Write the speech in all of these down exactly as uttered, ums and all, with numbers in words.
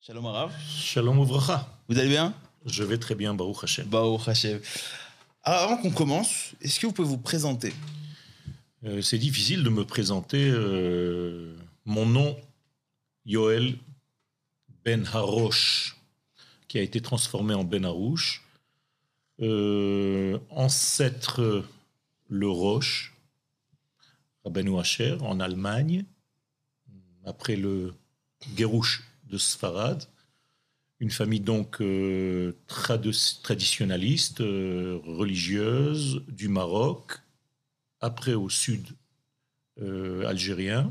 Shalom Arav. Shalom Uvracha. Vous allez bien? Je vais très bien, Baruch Hashem. Baruch Hashem. Alors, avant qu'on commence, est-ce que vous pouvez vous présenter? Euh, c'est difficile de me présenter. Euh, mon nom, Yoel Ben Harosh, qui a été transformé en Ben Harouche. Euh, ancêtre le Roche, Rabbeinu Asher, en Allemagne. Après le Guérouche de Sfarad. Une famille donc euh, trad- traditionnaliste, euh, religieuse, du Maroc, après au sud euh, algérien.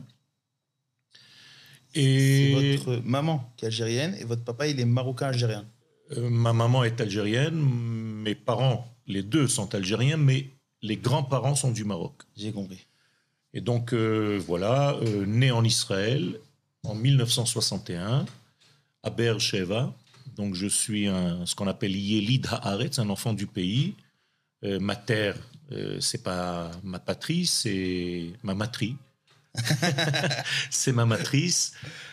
Et c'est votre maman qui est algérienne et votre papa, il est marocain-algérien. Euh, ma maman est algérienne, mes parents, les deux sont algériens, mais les grands-parents sont du Maroc. J'ai compris. Et donc, euh, voilà, euh, né en Israël en mille neuf cent soixante et un, à Be'er Sheva. Donc, je suis un, ce qu'on appelle Yelid Haaretz, un enfant du pays. Euh, ma terre, euh, c'est pas ma patrie, c'est ma matrie. C'est ma matrice.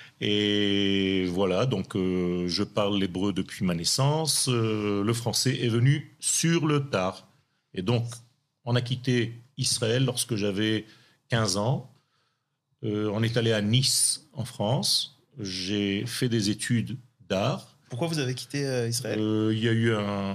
Et voilà, donc euh, je parle l'hébreu depuis ma naissance. Euh, le français est venu sur le tard. Et donc, on a quitté Israël lorsque j'avais quinze ans. Euh, on est allé à Nice, en France. J'ai fait des études d'art. Pourquoi vous avez quitté euh, Israël? Euh, Il y a eu un,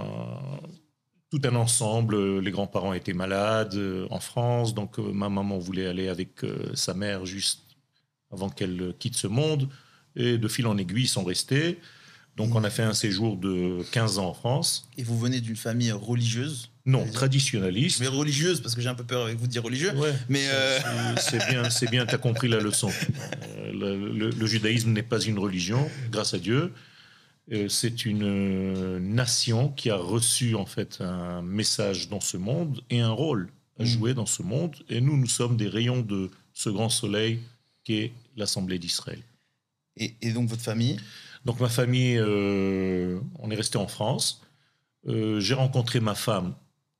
tout un ensemble. Les grands-parents étaient malades euh, en France. Donc, euh, ma maman voulait aller avec euh, sa mère juste avant qu'elle quitte ce monde. Et de fil en aiguille, ils sont restés. Donc, on a fait un séjour de quinze ans en France. Et vous venez d'une famille religieuse? Non, traditionnaliste. Mais religieuse, parce que j'ai un peu peur avec vous de dire religieux. Ouais, mais euh... c'est bien, c'est bien, tu as compris la leçon. Euh, le, le, le judaïsme n'est pas une religion, grâce à Dieu. Euh, c'est une nation qui a reçu en fait un message dans ce monde et un rôle à jouer mmh. dans ce monde. Et nous, nous sommes des rayons de ce grand soleil qu'est l'Assemblée d'Israël. Et, et donc votre famille? Donc ma famille, euh, on est resté en France. Euh, j'ai rencontré ma femme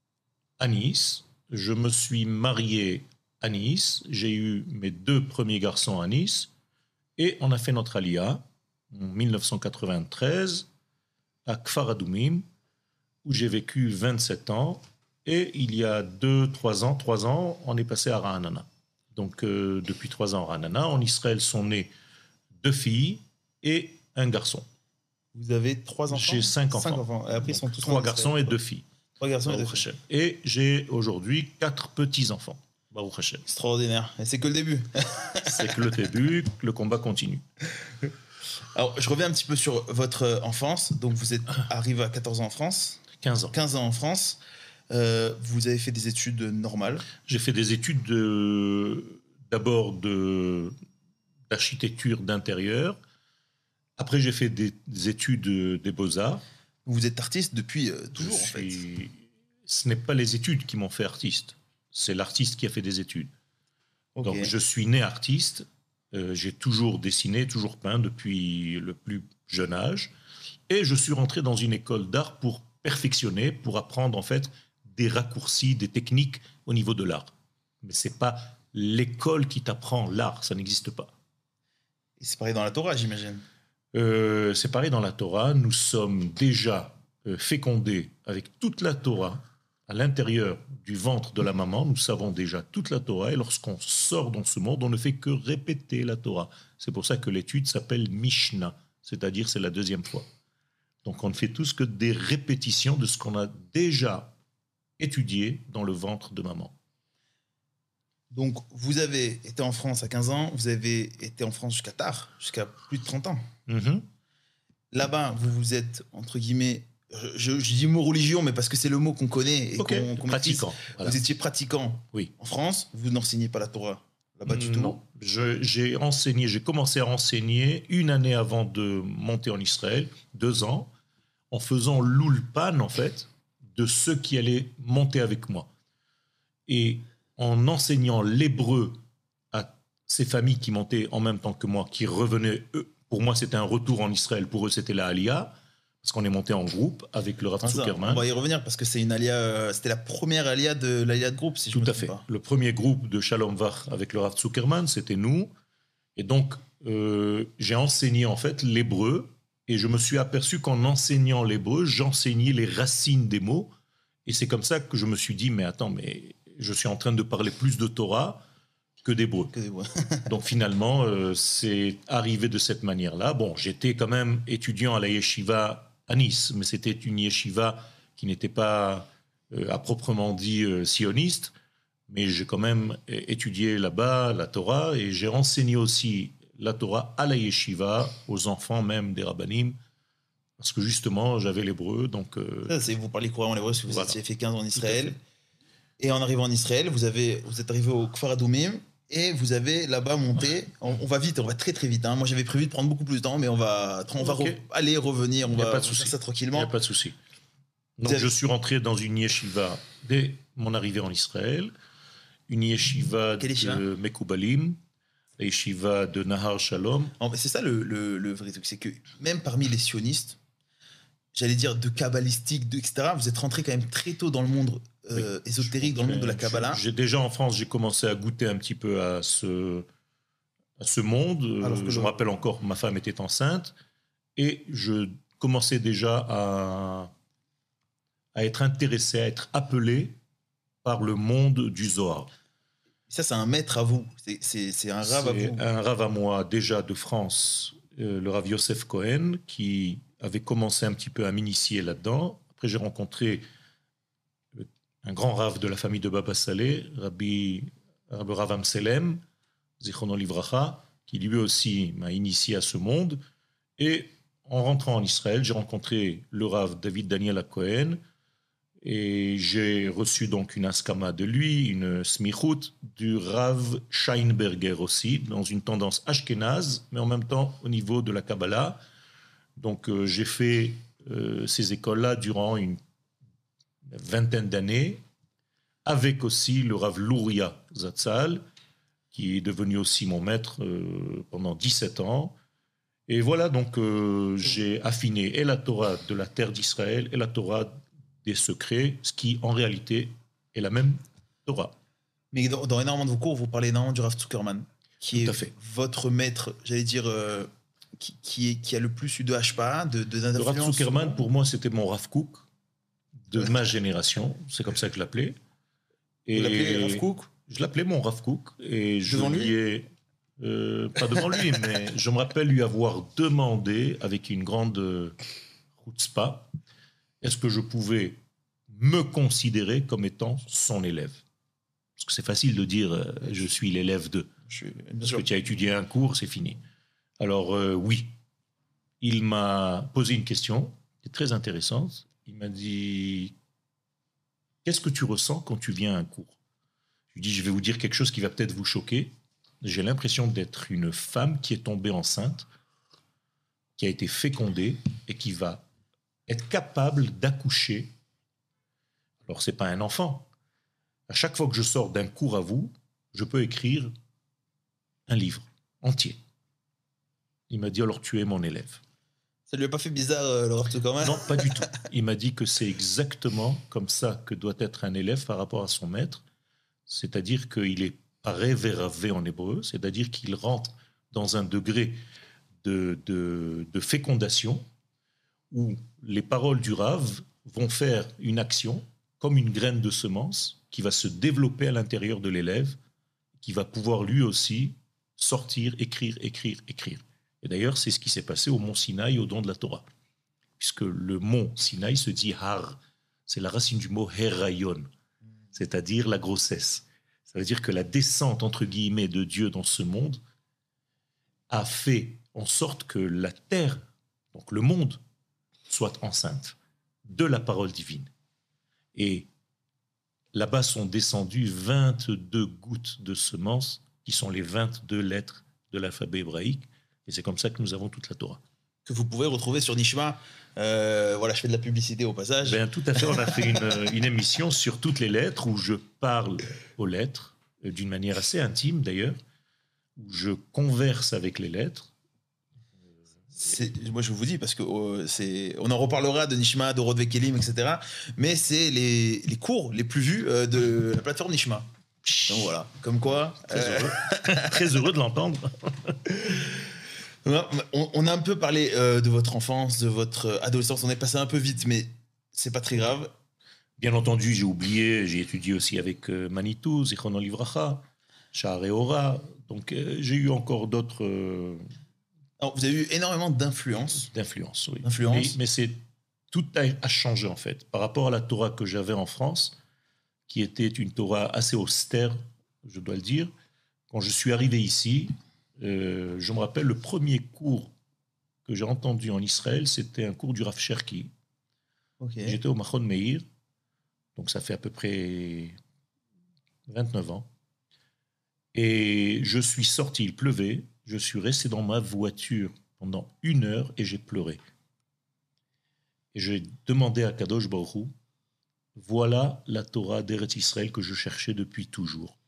à Nice. Je me suis marié à Nice. J'ai eu mes deux premiers garçons à Nice. Et on a fait notre alia en mille neuf cent quatre-vingt-treize à Kfar Adoumim, où j'ai vécu vingt-sept ans. Et il y a deux, trois ans, trois ans, on est passé à Ra'anana. Donc euh, depuis trois ans à Ra'anana, en Israël sont nés deux filles et un garçon. Vous avez trois enfants? J'ai cinq enfants. Cinq enfants. Et après, ils sont tous trois garçons et deux filles. Trois garçons et deux filles. Et j'ai aujourd'hui quatre petits-enfants. Baruch Hashem. Extraordinaire. Et c'est que le début. C'est que le début, le combat continue. Alors, je reviens un petit peu sur votre enfance. Donc, vous êtes arrivé à quatorze ans en France. quinze ans. quinze ans en France. Euh, vous avez fait des études normales? J'ai fait des études de, d'abord de, d'architecture d'intérieur. Après, j'ai fait des, des études des beaux-arts. Vous êtes artiste depuis euh, toujours, suis... en fait. Ce n'est pas les études qui m'ont fait artiste. C'est l'artiste qui a fait des études. Okay. Donc, je suis né artiste. Euh, j'ai toujours dessiné, toujours peint depuis le plus jeune âge. Et je suis rentré dans une école d'art pour perfectionner, pour apprendre, en fait, des raccourcis, des techniques au niveau de l'art. Mais ce n'est pas l'école qui t'apprend l'art. Ça n'existe pas. Et c'est pareil dans la Torah, j'imagine. Euh, c'est pareil dans la Torah, nous sommes déjà euh, fécondés avec toute la Torah à l'intérieur du ventre de la maman, nous savons déjà toute la Torah, et lorsqu'on sort dans ce monde, on ne fait que répéter la Torah. C'est pour ça que l'étude s'appelle Mishnah, c'est-à-dire c'est la deuxième fois. Donc on ne fait tous que des répétitions de ce qu'on a déjà étudié dans le ventre de maman. Donc, vous avez été en France à quinze ans, vous avez été en France jusqu'à tard, jusqu'à plus de trente ans. Mm-hmm. Là-bas, vous vous êtes, entre guillemets, je, je dis le mot religion, mais parce que c'est le mot qu'on connaît et okay. qu'on, qu'on pratiquant. Voilà. Vous étiez pratiquant oui. en France, vous n'enseignez pas la Torah là-bas du tout? Non, je, j'ai enseigné, j'ai commencé à enseigner une année avant de monter en Israël, deux ans, en faisant l'ulpan, en fait, de ceux qui allaient monter avec moi. Et en enseignant l'hébreu à ces familles qui montaient en même temps que moi, qui revenaient, eux, pour moi c'était un retour en Israël, pour eux c'était la Aliyah, parce qu'on est monté en groupe avec le Rav ah, Zuckerman. On va y revenir parce que c'est une Aliyah, euh, c'était la première Aliyah de l'Aliyah de groupe, si je Tout me à trompe fait. pas. Le premier groupe de Shalom Vach avec le Rav Zuckerman, c'était nous. Et donc, euh, j'ai enseigné en fait l'hébreu Et je me suis aperçu qu'en enseignant l'hébreu, j'enseignais les racines des mots. Et c'est comme ça que je me suis dit, mais attends, mais je suis en train de parler plus de Torah que d'hébreu. Que des voix. Donc finalement, euh, c'est arrivé de cette manière-là. Bon, j'étais quand même étudiant à la yeshiva à Nice, mais c'était une yeshiva qui n'était pas euh, à proprement dit euh, sioniste, mais j'ai quand même étudié là-bas la Torah et j'ai enseigné aussi la Torah à la yeshiva, aux enfants même des rabbanim, parce que justement, j'avais l'hébreu. Donc, euh, Ça, c'est, vous parlez couramment l'hébreu parce que vous voilà. avez fait quinze ans en Israël. Et en arrivant en Israël, vous, avez, vous êtes arrivé au Kfar Adoumim et vous avez là-bas monté. On, on va vite, on va très très vite. Hein. Moi, j'avais prévu de prendre beaucoup plus de temps, mais on va, on va Ok. re- aller, revenir, on Il y a va, pas de on va souci. faire ça il n'y tranquillement. a pas de souci. Donc, avez- je suis rentré dans une yeshiva dès mon arrivée en Israël, une yeshiva Quelle yeshiva? de Mekoubalim, la yeshiva de Nahar Shalom. En fait, c'est ça le, le, le vrai truc, c'est que même parmi les sionistes, j'allais dire de kabbalistique, de, et cetera, vous êtes rentré quand même très tôt dans le monde euh, ésotérique, dans le monde de la Kabbalah. J'ai déjà en France, j'ai commencé à goûter un petit peu à ce, à ce monde. Alors que je le- me rappelle encore, ma femme était enceinte et je commençais déjà à, à être intéressé, à être appelé par le monde du Zohar. Ça, c'est un maître à vous, c'est, c'est, c'est un rave à C'est vous. un rave à moi déjà de France, euh, le Rav Yosef Cohen, qui avait commencé un petit peu à m'initier là-dedans. Après, j'ai rencontré un grand rave de la famille de Baba Saleh, Rabbi, Rabbi Rav Amselem, Zichrono Livracha, qui lui aussi m'a initié à ce monde. Et en rentrant en Israël, j'ai rencontré le Rav David Daniel Cohen, et j'ai reçu donc une askama de lui, une smichut du Rav Scheinberger aussi, dans une tendance ashkénaze, mais en même temps au niveau de la Kabbalah. Donc euh, j'ai fait euh, ces écoles-là durant une vingtaine d'années, avec aussi le Rav Luria Zatzal, qui est devenu aussi mon maître euh, pendant dix-sept ans. Et voilà, donc euh, j'ai affiné et la Torah de la terre d'Israël et la Torah des secrets, ce qui en réalité est la même Torah. Mais dans, dans énormément de vos cours, vous parlez énormément du Rav Zuckerman, qui Tout est à fait. votre maître, j'allais dire, euh, qui, qui, est, qui a le plus eu de Hashpa, de, de, Le Rav d'influence. Zuckerman, pour moi, c'était mon Rav Kook de ma génération. C'est comme ça que je l'appelais. Vous l'appelez Rav Kook? Je l'appelais mon Rav Kook. Et je Devant lui lui ai, euh, pas devant lui, mais je me rappelle lui avoir demandé, avec une grande euh, chutzpah, est-ce que je pouvais me considérer comme étant son élève? Parce que c'est facile de dire euh, je suis l'élève de. Je suis, bien Parce sûr. que tu as étudié un cours, c'est fini. Alors euh, oui, il m'a posé une question qui est très intéressante. Il m'a dit, qu'est-ce que tu ressens quand tu viens à un cours? Je lui dis, je vais vous dire quelque chose qui va peut-être vous choquer. J'ai l'impression d'être une femme qui est tombée enceinte, qui a été fécondée et qui va être capable d'accoucher. Alors, ce n'est pas un enfant. À chaque fois que je sors d'un cours à vous, je peux écrire un livre entier. Il m'a dit, alors tu es mon élève. Ça lui a pas fait bizarre, euh, le Rav Zuckerman? Non, pas du tout. Il m'a dit que c'est exactement comme ça que doit être un élève par rapport à son maître. C'est-à-dire qu'il est pareverave en hébreu, c'est-à-dire qu'il rentre dans un degré de, de, de fécondation où les paroles du Rav vont faire une action comme une graine de semence qui va se développer à l'intérieur de l'élève, qui va pouvoir lui aussi sortir, écrire, écrire, écrire. Et d'ailleurs, c'est ce qui s'est passé au mont Sinaï, au don de la Torah. Puisque le mont Sinaï se dit Har, c'est la racine du mot Herayon, c'est-à-dire la grossesse. Ça veut dire que la descente, entre guillemets, de Dieu dans ce monde a fait en sorte que la terre, donc le monde, soit enceinte de la parole divine. Et là-bas sont descendues vingt-deux gouttes de semences qui sont les vingt-deux lettres de l'alphabet hébraïque. Et c'est comme ça que nous avons toute la Torah. Que vous pouvez retrouver sur Nishma. Euh, voilà, je fais de la publicité au passage. Ben, tout à fait, on a fait une, une émission sur toutes les lettres où je parle aux lettres, d'une manière assez intime d'ailleurs, où je converse avec les lettres. C'est, moi, je vous dis, parce que euh, c'est, on en reparlera de Nishma, de Rodve Kelim, et cetera. Mais c'est les, les cours les plus vus euh, de la plateforme Nishma. Donc voilà, comme quoi. Très euh, heureux, très heureux de l'entendre. On, on a un peu parlé euh, de votre enfance, de votre adolescence. On est passé un peu vite, mais c'est pas très grave. Bien entendu, j'ai oublié, j'ai étudié aussi avec euh, Manitou, Zichrono Livracha, Sha'ar Ora. Donc euh, j'ai eu encore d'autres euh, Alors, vous avez eu énormément d'influence. d'influences. Oui. Influence. Mais, mais c'est tout a, a changé en fait par rapport à la Torah que j'avais en France, qui était une Torah assez austère, je dois le dire. Quand je suis arrivé ici, euh, je me rappelle le premier cours que j'ai entendu en Israël, c'était un cours du Rav Cherki. Okay. J'étais au Machon Meir, donc ça fait à peu près vingt-neuf ans. Et je suis sorti, il pleuvait, je suis resté dans ma voiture pendant une heure et j'ai pleuré. Et j'ai demandé à Kadosh Baruch Hu, voilà la Torah d'Eretz Israël que je cherchais depuis toujours.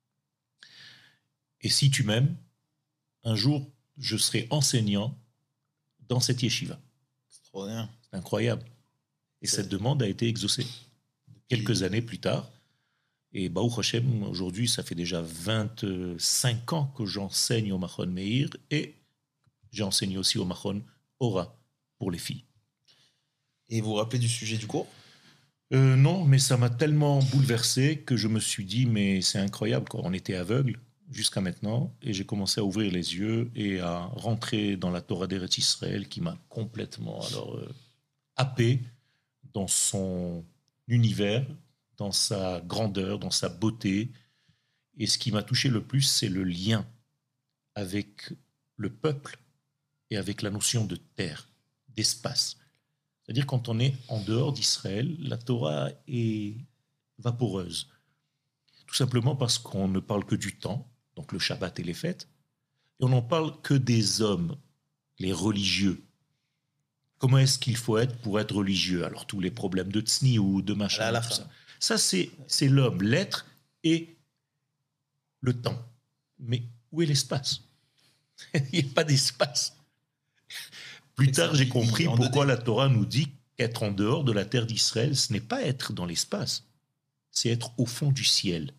Et si tu m'aimes, un jour, je serai enseignant dans cette yeshiva. C'est trop bien. C'est incroyable. Et C'est... cette demande a été exaucée quelques années plus tard. Et Baruch Hashem, aujourd'hui, ça fait déjà vingt-cinq ans que j'enseigne au Machon Meir et j'ai enseigné aussi au Machon Ora pour les filles. Et vous vous rappelez du sujet du cours ? euh, Non, mais ça m'a tellement bouleversé que je me suis dit, mais c'est incroyable, quoi. On était aveugles jusqu'à maintenant et j'ai commencé à ouvrir les yeux et à rentrer dans la Torah d'Eretz Israël qui m'a complètement alors, euh, happé dans son univers, dans sa grandeur, dans sa beauté. Et ce qui m'a touché le plus, c'est le lien avec le peuple et avec la notion de terre, d'espace. C'est-à-dire quand on est en dehors d'Israël, la Torah est vaporeuse. Tout simplement parce qu'on ne parle que du temps, donc le Shabbat et les fêtes, et on n'en parle que des hommes, les religieux. Comment est-ce qu'il faut être pour être religieux ? Alors tous les problèmes de tsniout, de machin, à la tout fin. ça. Ça, c'est, c'est l'homme, l'être et le temps. Mais où est l'espace ? Il n'y a pas d'espace. Plus tard, j'ai compris pourquoi la Torah nous dit qu'être en dehors de la terre d'Israël, ce n'est pas être dans l'espace, c'est être au fond du ciel.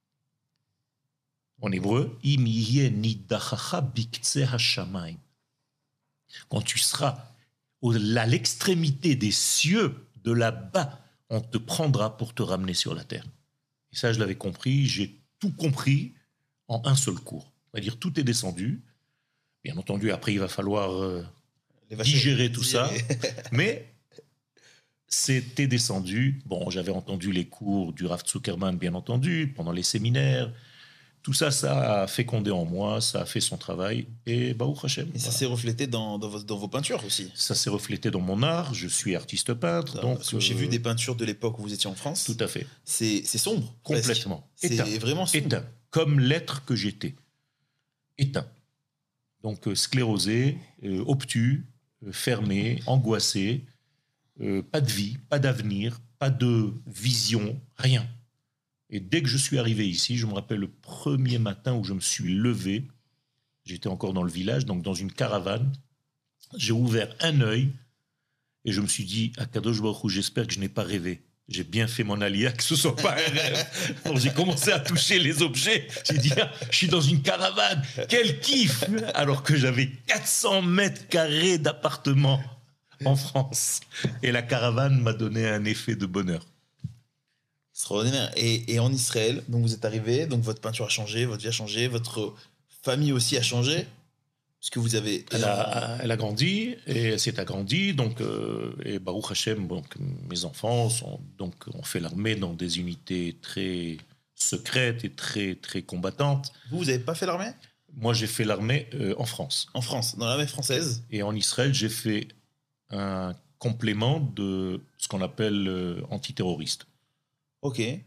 En hébreu, im yeh nidachacha biktseh hashamayim. Quand tu seras à l'extrémité des cieux, de là-bas, on te prendra pour te ramener sur la terre. Et ça, je l'avais compris, j'ai tout compris en un seul cours. C'est-à-dire, tout est descendu. Bien entendu, après, il va falloir euh, digérer tout digérer. ça. Mais c'était descendu. Bon, j'avais entendu les cours du Rav Zuckerman, bien entendu, pendant les séminaires. Tout ça, ça a fécondé en moi, ça a fait son travail. Et Baruch Hashem. Et ça voilà. s'est reflété dans, dans, vos, dans vos peintures aussi. Ça s'est reflété dans mon art. Je suis artiste peintre. Donc, euh, j'ai vu des peintures de l'époque où vous étiez en France. Tout à fait. C'est, c'est sombre. Complètement. C'est éteint. vraiment sombre. Éteint. Comme l'être que j'étais. Éteint. Donc euh, sclérosé, euh, obtus, euh, fermé, angoissé. Euh, pas de vie, pas d'avenir, pas de vision, rien. Et dès que je suis arrivé ici, je me rappelle le premier matin où je me suis levé, j'étais encore dans le village, donc dans une caravane, j'ai ouvert un œil et je me suis dit, à Kadosh Baruch Hu, j'espère que je n'ai pas rêvé. J'ai bien fait mon alia, que ce ne soit pas un rêve. Donc j'ai commencé à toucher les objets. J'ai dit, ah, je suis dans une caravane, quel kiff! Alors que j'avais quatre cents mètres carrés d'appartement en France. Et la caravane m'a donné un effet de bonheur. Extraordinaire. Et, et en Israël, donc vous êtes arrivé, donc votre peinture a changé, votre vie a changé, votre famille aussi a changé, parce que vous avez... Elle a, elle a grandi, et elle s'est agrandie, donc, euh, et Baruch Hashem, donc, mes enfants sont, donc, ont fait l'armée dans des unités très secrètes et très, très combattantes. Vous, vous n'avez pas fait l'armée ? Moi, j'ai fait l'armée euh, en France. En France, dans l'armée française ? Et en Israël, j'ai fait un complément de ce qu'on appelle euh, antiterroriste. Ok. Et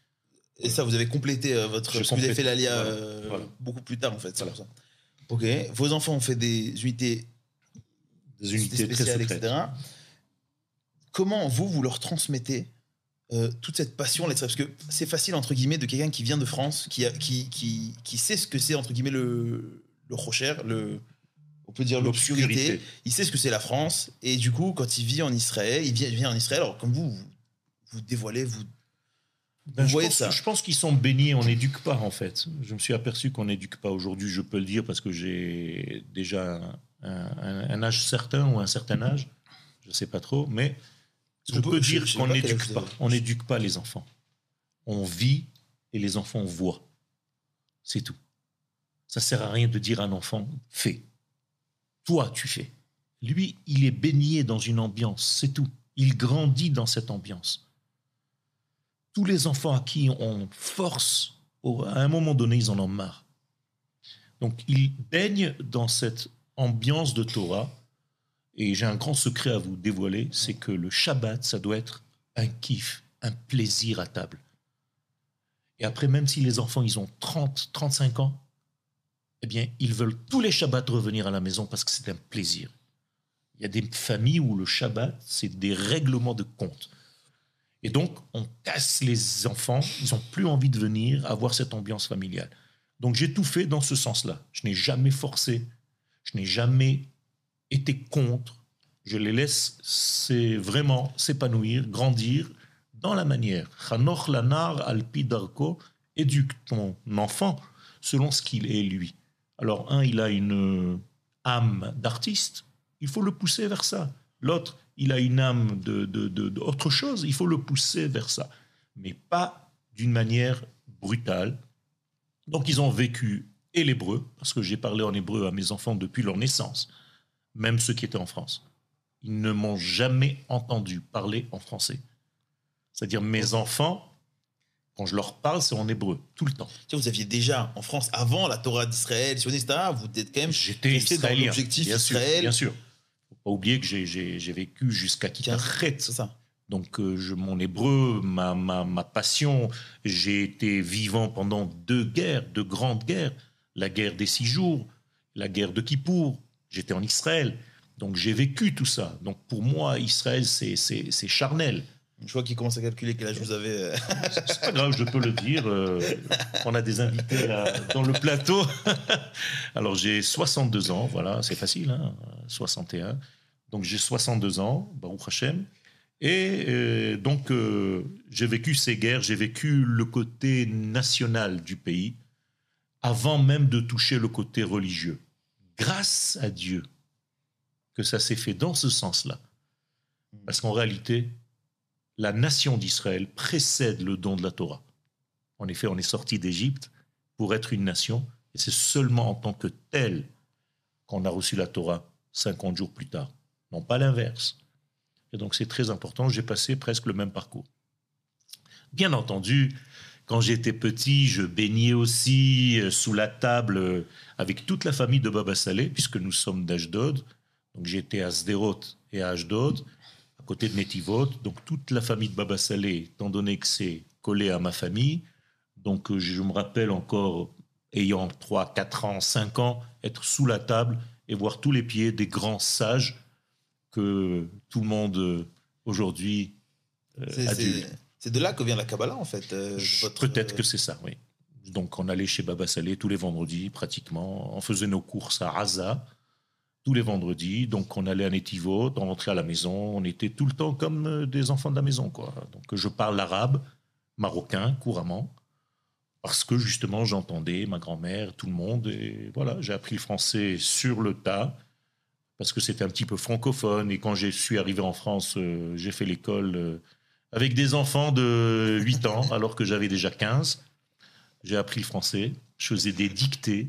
ça, vous avez complété euh, votre... Je parce que vous avez fait l'Alia voilà, euh, voilà. beaucoup plus tard, en fait. C'est voilà. pour ça. Ok. Vos enfants ont fait des unités, des unités spéciales, très secrètes. et cetera. Comment, vous, vous leur transmettez euh, toute cette passion là, parce que c'est facile, entre guillemets, de quelqu'un qui vient de France, qui, a, qui, qui, qui sait ce que c'est, entre guillemets, le, le rocher, le... on peut dire l'obscurité. Il sait ce que c'est la France. Et du coup, quand il vit en Israël, il vient, il vient en Israël, alors comme vous, vous, vous dévoilez, vous... Ben, Vous je, voyez pense, ça. je pense qu'ils sont bénis, on n'éduque pas en fait. Je me suis aperçu qu'on n'éduque pas aujourd'hui, je peux le dire parce que j'ai déjà un, un- un âge certain ou un certain âge, je ne sais pas trop, mais Est-ce je qu'on peut- peux je- dire je sais qu'on pas quel n'éduque âge vous pas. avez. On n'éduque pas les enfants. On vit et les enfants voient. C'est tout. Ça ne sert à rien de dire à un enfant, fais. Toi, tu fais. Lui, il est baigné dans une ambiance, c'est tout. Il grandit dans cette ambiance. Tous les enfants à qui on force, au- à un moment donné, ils en ont marre. Donc, ils baignent dans cette ambiance de Torah. Et j'ai un grand secret à vous dévoiler, c'est que le Shabbat, ça doit être un kiff, un plaisir à table. Et après, même si les enfants, ils ont trente, trente-cinq ans, eh bien, ils veulent tous les Shabbats revenir à la maison parce que c'est un plaisir. Il y a des familles où le Shabbat, c'est des règlements de compte. Et donc, on casse les enfants, ils n'ont plus envie de venir avoir cette ambiance familiale. Donc, j'ai tout fait dans ce sens-là. Je n'ai jamais forcé, je n'ai jamais été contre. Je les laisse c'est vraiment s'épanouir, grandir dans la manière. Chanoch lanar alpi darko, éduque ton enfant selon ce qu'il est lui. Alors, un, il a une âme d'artiste, il faut le pousser vers ça. L'autre, il a une âme de, de, de, de autre chose, il faut le pousser vers ça. Mais pas d'une manière brutale. Donc, ils ont vécu et l'hébreu, parce que j'ai parlé en hébreu à mes enfants depuis leur naissance, même ceux qui étaient en France. Ils ne m'ont jamais entendu parler en français. C'est-à-dire, mes enfants, quand je leur parle, c'est en hébreu, tout le temps. Tu sais, vous aviez déjà en France, avant la Torah d'Israël, sioniste, et cetera, vous êtes quand même J'étais resté dans israélien, l'objectif bien sûr, Israël. bien sûr. Faut pas oublier que j'ai, j'ai, j'ai vécu jusqu'à Kitachet. C'est ça. Donc, euh, je, mon hébreu, ma, ma, ma passion, j'ai été vivant pendant deux guerres, deux grandes guerres. La guerre des six jours, la guerre de Kippour. J'étais en Israël. Donc, j'ai vécu tout ça. Donc, pour moi, Israël, c'est, c'est, c'est charnel. Je vois qu'il commence à calculer quel âge vous avez. C'est pas grave, je peux le dire. Euh, on a des invités là dans le plateau. Alors j'ai soixante-deux ans, voilà, c'est facile, hein, soixante et un. Donc j'ai soixante-deux ans, Baruch Hashem. Et euh, donc euh, j'ai vécu ces guerres, j'ai vécu le côté national du pays, avant même de toucher le côté religieux. Grâce à Dieu que ça s'est fait dans ce sens-là. Parce qu'en réalité, la nation d'Israël précède le don de la Torah. En effet, on est sorti d'Égypte pour être une nation, et c'est seulement en tant que tel qu'on a reçu la Torah cinquante jours plus tard, non pas l'inverse. Et donc c'est très important, j'ai passé presque le même parcours. Bien entendu, quand j'étais petit, je baignais aussi sous la table avec toute la famille de Baba Saleh, puisque nous sommes d'Ashdod. Donc j'étais à Sderot et à Ashdod, à côté de Netivot, donc toute la famille de Baba Saleh, étant donné que c'est collé à ma famille, donc je me rappelle encore, ayant trois, quatre ans, cinq ans, être sous la table et voir tous les pieds des grands sages que tout le monde aujourd'hui euh, C'est, adulte. c'est, c'est de là que vient la Kabbalah, en fait. euh, votre, Peut-être que c'est ça, oui. Donc on allait chez Baba Saleh tous les vendredis, pratiquement, on faisait nos courses à Raza, tous les vendredis, donc on allait à Netivot, on rentrait à la maison, on était tout le temps comme des enfants de la maison, quoi. Donc je parle l'arabe, marocain, couramment, parce que justement j'entendais ma grand-mère, tout le monde, et voilà, j'ai appris le français sur le tas, parce que c'était un petit peu francophone, et quand je suis arrivé en France, euh, j'ai fait l'école euh, avec des enfants de huit ans, alors que j'avais déjà quinze. J'ai appris le français, je faisais des dictées.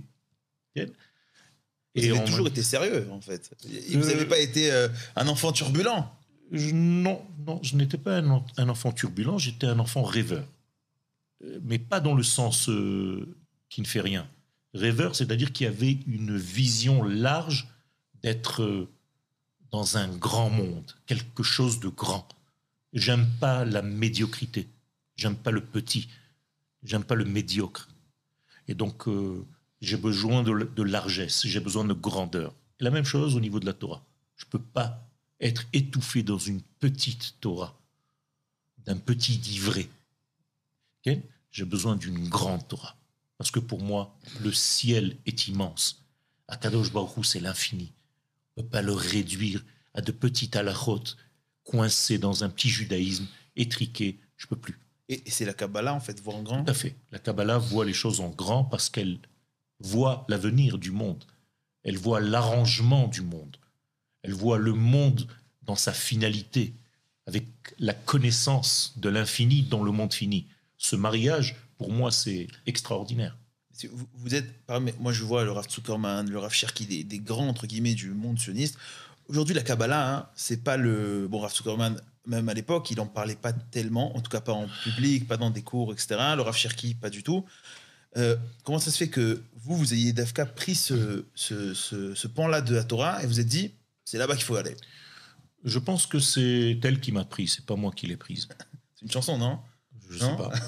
Vous Et avez on toujours me... été sérieux, en fait. Et vous Euh, n'avez pas été euh, un enfant turbulent. Je- non, non, je n'étais pas un, en- un enfant turbulent, j'étais un enfant rêveur. Euh, Mais pas dans le sens euh, qui ne fait rien. Rêveur, c'est-à-dire qu'il y avait une vision large d'être euh, dans un grand monde, quelque chose de grand. J'aime pas la médiocrité, j'aime pas le petit, j'aime pas le médiocre. Et donc, euh, j'ai besoin de, de largesse, j'ai besoin de grandeur. Et la même chose au niveau de la Torah. Je ne peux pas être étouffé dans une petite Torah, d'un petit livret. Okay? J'ai besoin d'une grande Torah. Parce que pour moi, le ciel est immense. Akadosh Baruch Hu, c'est l'infini. On ne peut pas le réduire à de petites halachot, coincées dans un petit judaïsme, étriqué. Je ne peux plus. Et, et c'est la Kabbalah, en fait, voir en grand. Tout à fait. La Kabbalah voit les choses en grand parce qu'elle voit l'avenir du monde. Elle voit l'arrangement du monde. Elle voit le monde dans sa finalité, avec la connaissance de l'infini dans le monde fini. Ce mariage, pour moi, c'est extraordinaire. Vous, vous êtes, moi je vois le Rav Zuckerman, le Rav Cherki, des, des grands entre guillemets du monde sioniste. Aujourd'hui, la Kabbalah, hein, c'est pas le bon Rav Zuckerman. Même à l'époque, il en parlait pas tellement, en tout cas pas en public, pas dans des cours, et cetera. Le Rav Cherki, pas du tout. Euh, comment ça se fait que vous, vous ayez d'Afka pris ce, ce, ce, ce pan-là de la Torah et vous êtes dit, c'est là-bas qu'il faut aller? Je pense que c'est elle qui m'a pris, c'est pas moi qui l'ai prise. C'est une chanson, non? Je non sais pas.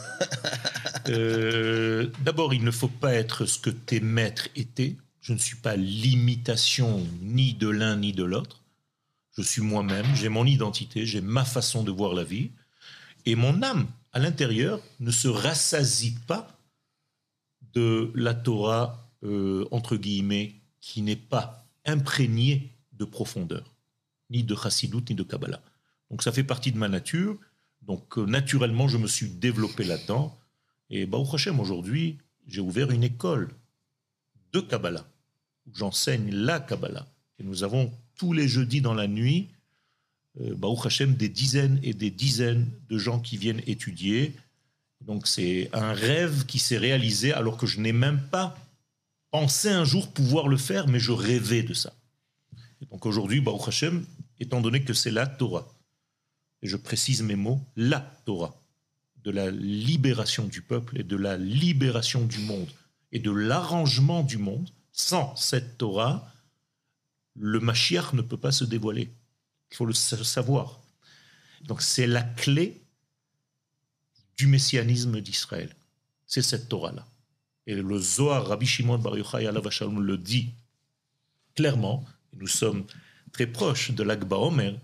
euh, D'abord, il ne faut pas être ce que tes maîtres étaient. Je ne suis pas l'imitation ni de l'un ni de l'autre. Je suis moi-même, j'ai mon identité, j'ai ma façon de voir la vie. Et mon âme, à l'intérieur, ne se rassasie pas de la Torah, euh, entre guillemets, qui n'est pas imprégnée de profondeur, ni de Chassidut, ni de Kabbalah. Donc ça fait partie de ma nature. Donc euh, naturellement, je me suis développé là-dedans. Et Baruch Hashem, aujourd'hui, j'ai ouvert une école de Kabbalah, où j'enseigne la Kabbalah. Et nous avons tous les jeudis dans la nuit, euh, Baruch Hashem, des dizaines et des dizaines de gens qui viennent étudier. Donc c'est un rêve qui s'est réalisé alors que je n'ai même pas pensé un jour pouvoir le faire, mais je rêvais de ça. Et donc aujourd'hui, Baruch Hashem, étant donné que c'est la Torah, et je précise mes mots, la Torah, de la libération du peuple et de la libération du monde et de l'arrangement du monde, sans cette Torah, le Mashiach ne peut pas se dévoiler. Il faut le savoir. Donc c'est la clé du messianisme d'Israël. C'est cette Torah-là. Et le Zohar, Rabbi Shimon Bar Yochai alav hashalom le dit clairement, et nous sommes très proches de l'Ag BaOmer,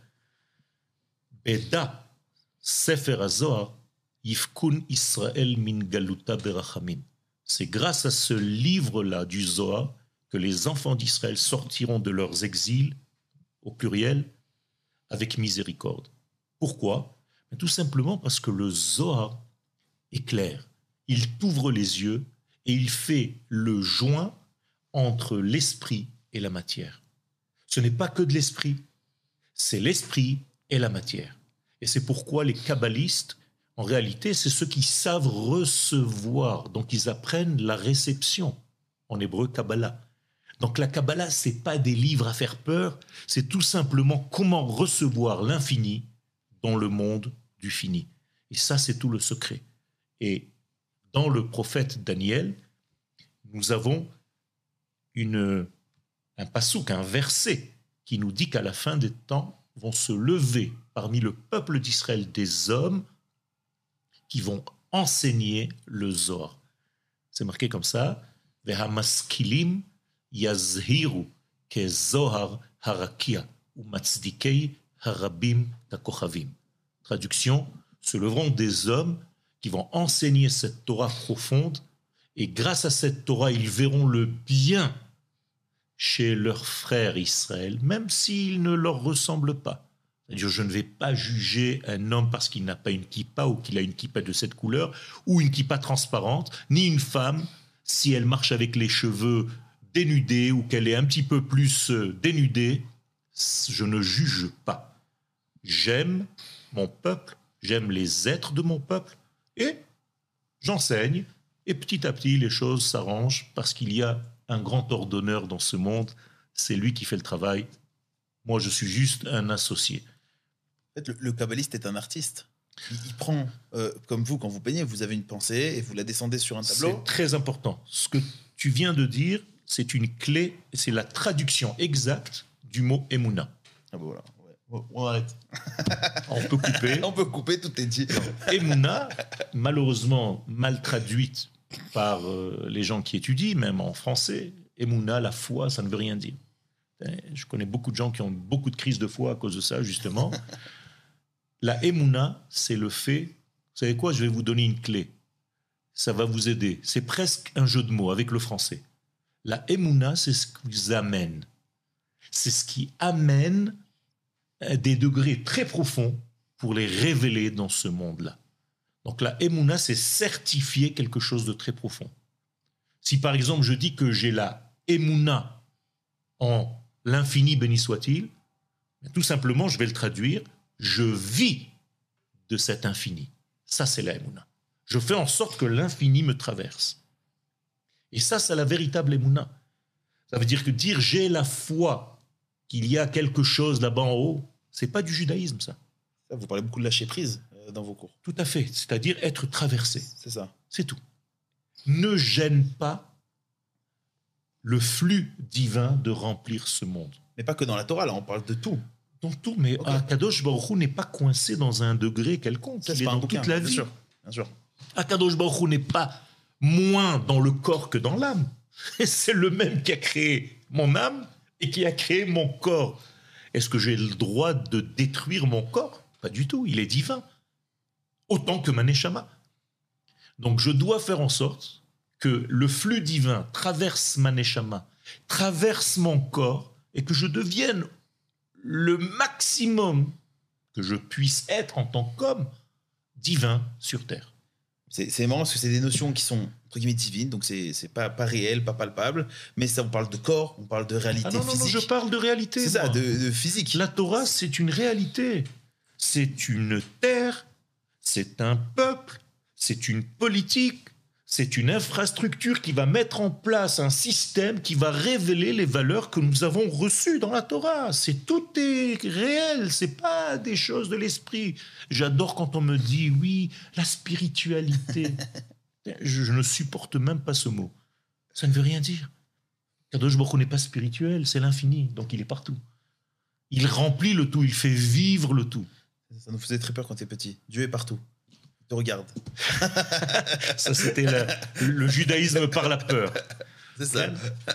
Beda Sefer HaZohar Yifkun Israël min galuta berachamim. C'est grâce à ce livre-là du Zohar que les enfants d'Israël sortiront de leurs exils, au pluriel, avec miséricorde. Pourquoi? Tout simplement parce que le Zohar est clair. Il t'ouvre les yeux et il fait le joint entre l'esprit et la matière. Ce n'est pas que de l'esprit, c'est l'esprit et la matière. Et c'est pourquoi les kabbalistes, en réalité, c'est ceux qui savent recevoir. Donc ils apprennent la réception, en hébreu Kabbalah. Donc la Kabbalah, ce n'est pas des livres à faire peur, c'est tout simplement comment recevoir l'infini dans le monde du fini. Et ça, c'est tout le secret. Et dans le prophète Daniel, nous avons une, un passouk, un verset qui nous dit qu'à la fin des temps vont se lever parmi le peuple d'Israël des hommes qui vont enseigner le Zohar. C'est marqué comme ça, « Vehamaskilim yazhiru ke Zohar harakia ou matzdikei harabim takochavim » Traduction, se leveront des hommes qui vont enseigner cette Torah profonde et grâce à cette Torah, ils verront le bien chez leurs frères Israël, même s'il ne leur ressemble pas. C'est-à-dire, je ne vais pas juger un homme parce qu'il n'a pas une kippa ou qu'il a une kippa de cette couleur ou une kippa transparente, ni une femme si elle marche avec les cheveux dénudés ou qu'elle est un petit peu plus dénudée. Je ne juge pas. J'aime mon peuple, j'aime les êtres de mon peuple et j'enseigne. Et petit à petit, les choses s'arrangent parce qu'il y a un grand ordonneur dans ce monde. C'est lui qui fait le travail. Moi, je suis juste un associé. En fait, le, le kabbaliste est un artiste. Il, il prend, euh, comme vous, quand vous peignez, vous avez une pensée et vous la descendez sur un tableau. C'est très important. Ce que tu viens de dire, c'est une clé, c'est la traduction exacte du mot Emouna. Ah bon, voilà. Ouais. On arrête. On peut couper. On peut couper, tout est dit. Emouna, malheureusement mal traduite par euh, les gens qui étudient, même en français, Emouna, la foi, ça ne veut rien dire. Je connais beaucoup de gens qui ont beaucoup de crises de foi à cause de ça, justement. La Emouna, c'est le fait... Vous savez quoi? Je vais vous donner une clé. Ça va vous aider. C'est presque un jeu de mots avec le français. La Emouna, c'est ce qui vous amène. C'est ce qui amène des degrés très profonds pour les révéler dans ce monde-là. Donc la Emouna, c'est certifier quelque chose de très profond. Si par exemple je dis que j'ai la Emouna en l'infini béni soit-il, tout simplement je vais le traduire, je vis de cet infini. Ça c'est la Emouna. Je fais en sorte que l'infini me traverse. Et ça c'est la véritable Emouna. Ça veut dire que dire j'ai la foi qu'il y a quelque chose là-bas en haut, c'est pas du judaïsme ça. Ça, vous parlez beaucoup de lâcher prise euh, dans vos cours. Tout à fait, c'est-à-dire être traversé. C'est ça. C'est tout. Ne gêne pas le flux divin de remplir ce monde. Mais pas que dans la Torah, là, on parle de tout. Dans tout, mais okay. Akadosh Baruch Hu n'est pas coincé dans un degré quelconque. Ça, il est dans bouquin, toute la bien vie. Sûr, bien sûr. Akadosh Baruch Hu n'est pas moins dans le corps que dans l'âme. Et c'est le même qui a créé mon âme et qui a créé mon corps. Est-ce que j'ai le droit de détruire mon corps? Pas du tout, il est divin. Autant que ma neshama. Donc je dois faire en sorte que le flux divin traverse ma neshama, traverse mon corps, et que je devienne le maximum que je puisse être en tant qu'homme divin sur terre. C'est, c'est marrant parce que c'est des notions qui sont entre guillemets divines, donc c'est, c'est pas, pas réel, pas palpable, mais ça, on parle de corps, on parle de réalité ah non, non, physique. Non, je parle de réalité. C'est moi. ça, de, de physique. La Torah, c'est une réalité. C'est une terre, c'est un peuple, c'est une politique, c'est une infrastructure qui va mettre en place un système qui va révéler les valeurs que nous avons reçues dans la Torah. C'est tout est réel, c'est pas des choses de l'esprit. J'adore quand on me dit oui, la spiritualité. je, je ne supporte même pas ce mot. Ça ne veut rien dire. Kadosh Baruch Hu n'est pas spirituel, c'est l'infini, donc il est partout. Il remplit le tout, il fait vivre le tout. Ça nous faisait très peur quand t'es petit. Dieu est partout. Te regarde. Ça, c'était la, le judaïsme par la peur. C'est ça.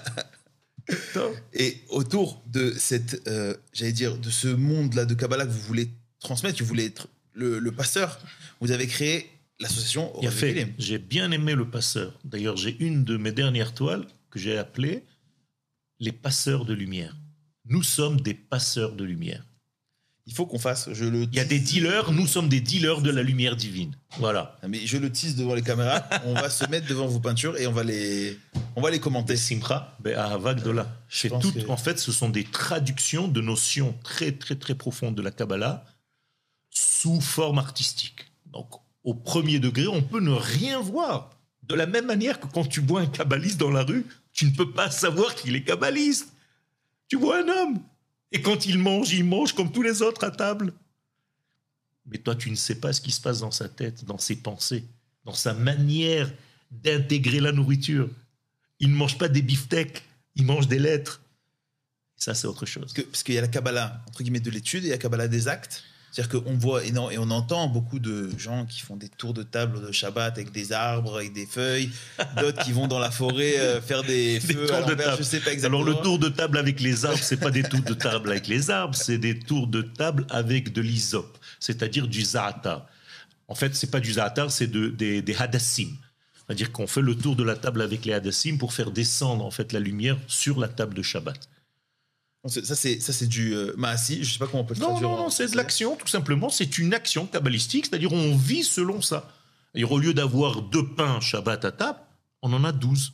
Et autour de cette, euh, j'allais dire, de ce monde-là de Kabbalah que vous voulez transmettre, que vous voulez être le, le passeur, vous avez créé l'association. Il a fait. J'ai bien aimé le passeur. D'ailleurs, j'ai une de mes dernières toiles que j'ai appelée les passeurs de lumière. Nous sommes des passeurs de lumière. Il faut qu'on fasse. Je le. Il y a des dealers, nous sommes des dealers de la lumière divine. Voilà. Mais je le tease devant les caméras. On va se mettre devant vos peintures et on va les, on va les commenter. Simcha, be'ahava gdola. C'est tout. Que... En fait, ce sont des traductions de notions très très très profondes de la Kabbalah sous forme artistique. Donc, au premier degré, on peut ne rien voir. De la même manière que quand tu vois un kabbaliste dans la rue, tu ne peux pas savoir qu'il est kabbaliste. Tu vois un homme. Et quand il mange, il mange comme tous les autres à table. Mais toi, tu ne sais pas ce qui se passe dans sa tête, dans ses pensées, dans sa manière d'intégrer la nourriture. Il ne mange pas des beefsteaks, il mange des lettres. Et ça, c'est autre chose. Parce, que, parce qu'il y a la Kabbalah, entre guillemets, de l'étude, et il y a la Kabbalah des actes. C'est-à-dire qu'on voit et, non, et on entend beaucoup de gens qui font des tours de table de Shabbat avec des arbres, avec des feuilles, d'autres qui vont dans la forêt euh, faire des, des feux à l'envers, je sais pas exactement. Alors le tour de table avec les arbres, c'est pas des tours de table avec les arbres, c'est des tours de table avec de l'hysope, c'est-à-dire du za'atar. En fait, c'est pas du za'atar, c'est de, des, des hadassim. C'est-à-dire qu'on fait le tour de la table avec les hadassim pour faire descendre en fait la lumière sur la table de Shabbat. Ça, c'est, ça, c'est du euh, Maassi, je sais pas comment on peut le non, traduire. Non, non, c'est de l'action, tout simplement. C'est une action kabbalistique, c'est-à-dire on vit selon ça. Et au lieu d'avoir deux pains Shabbat à table, on en a douze.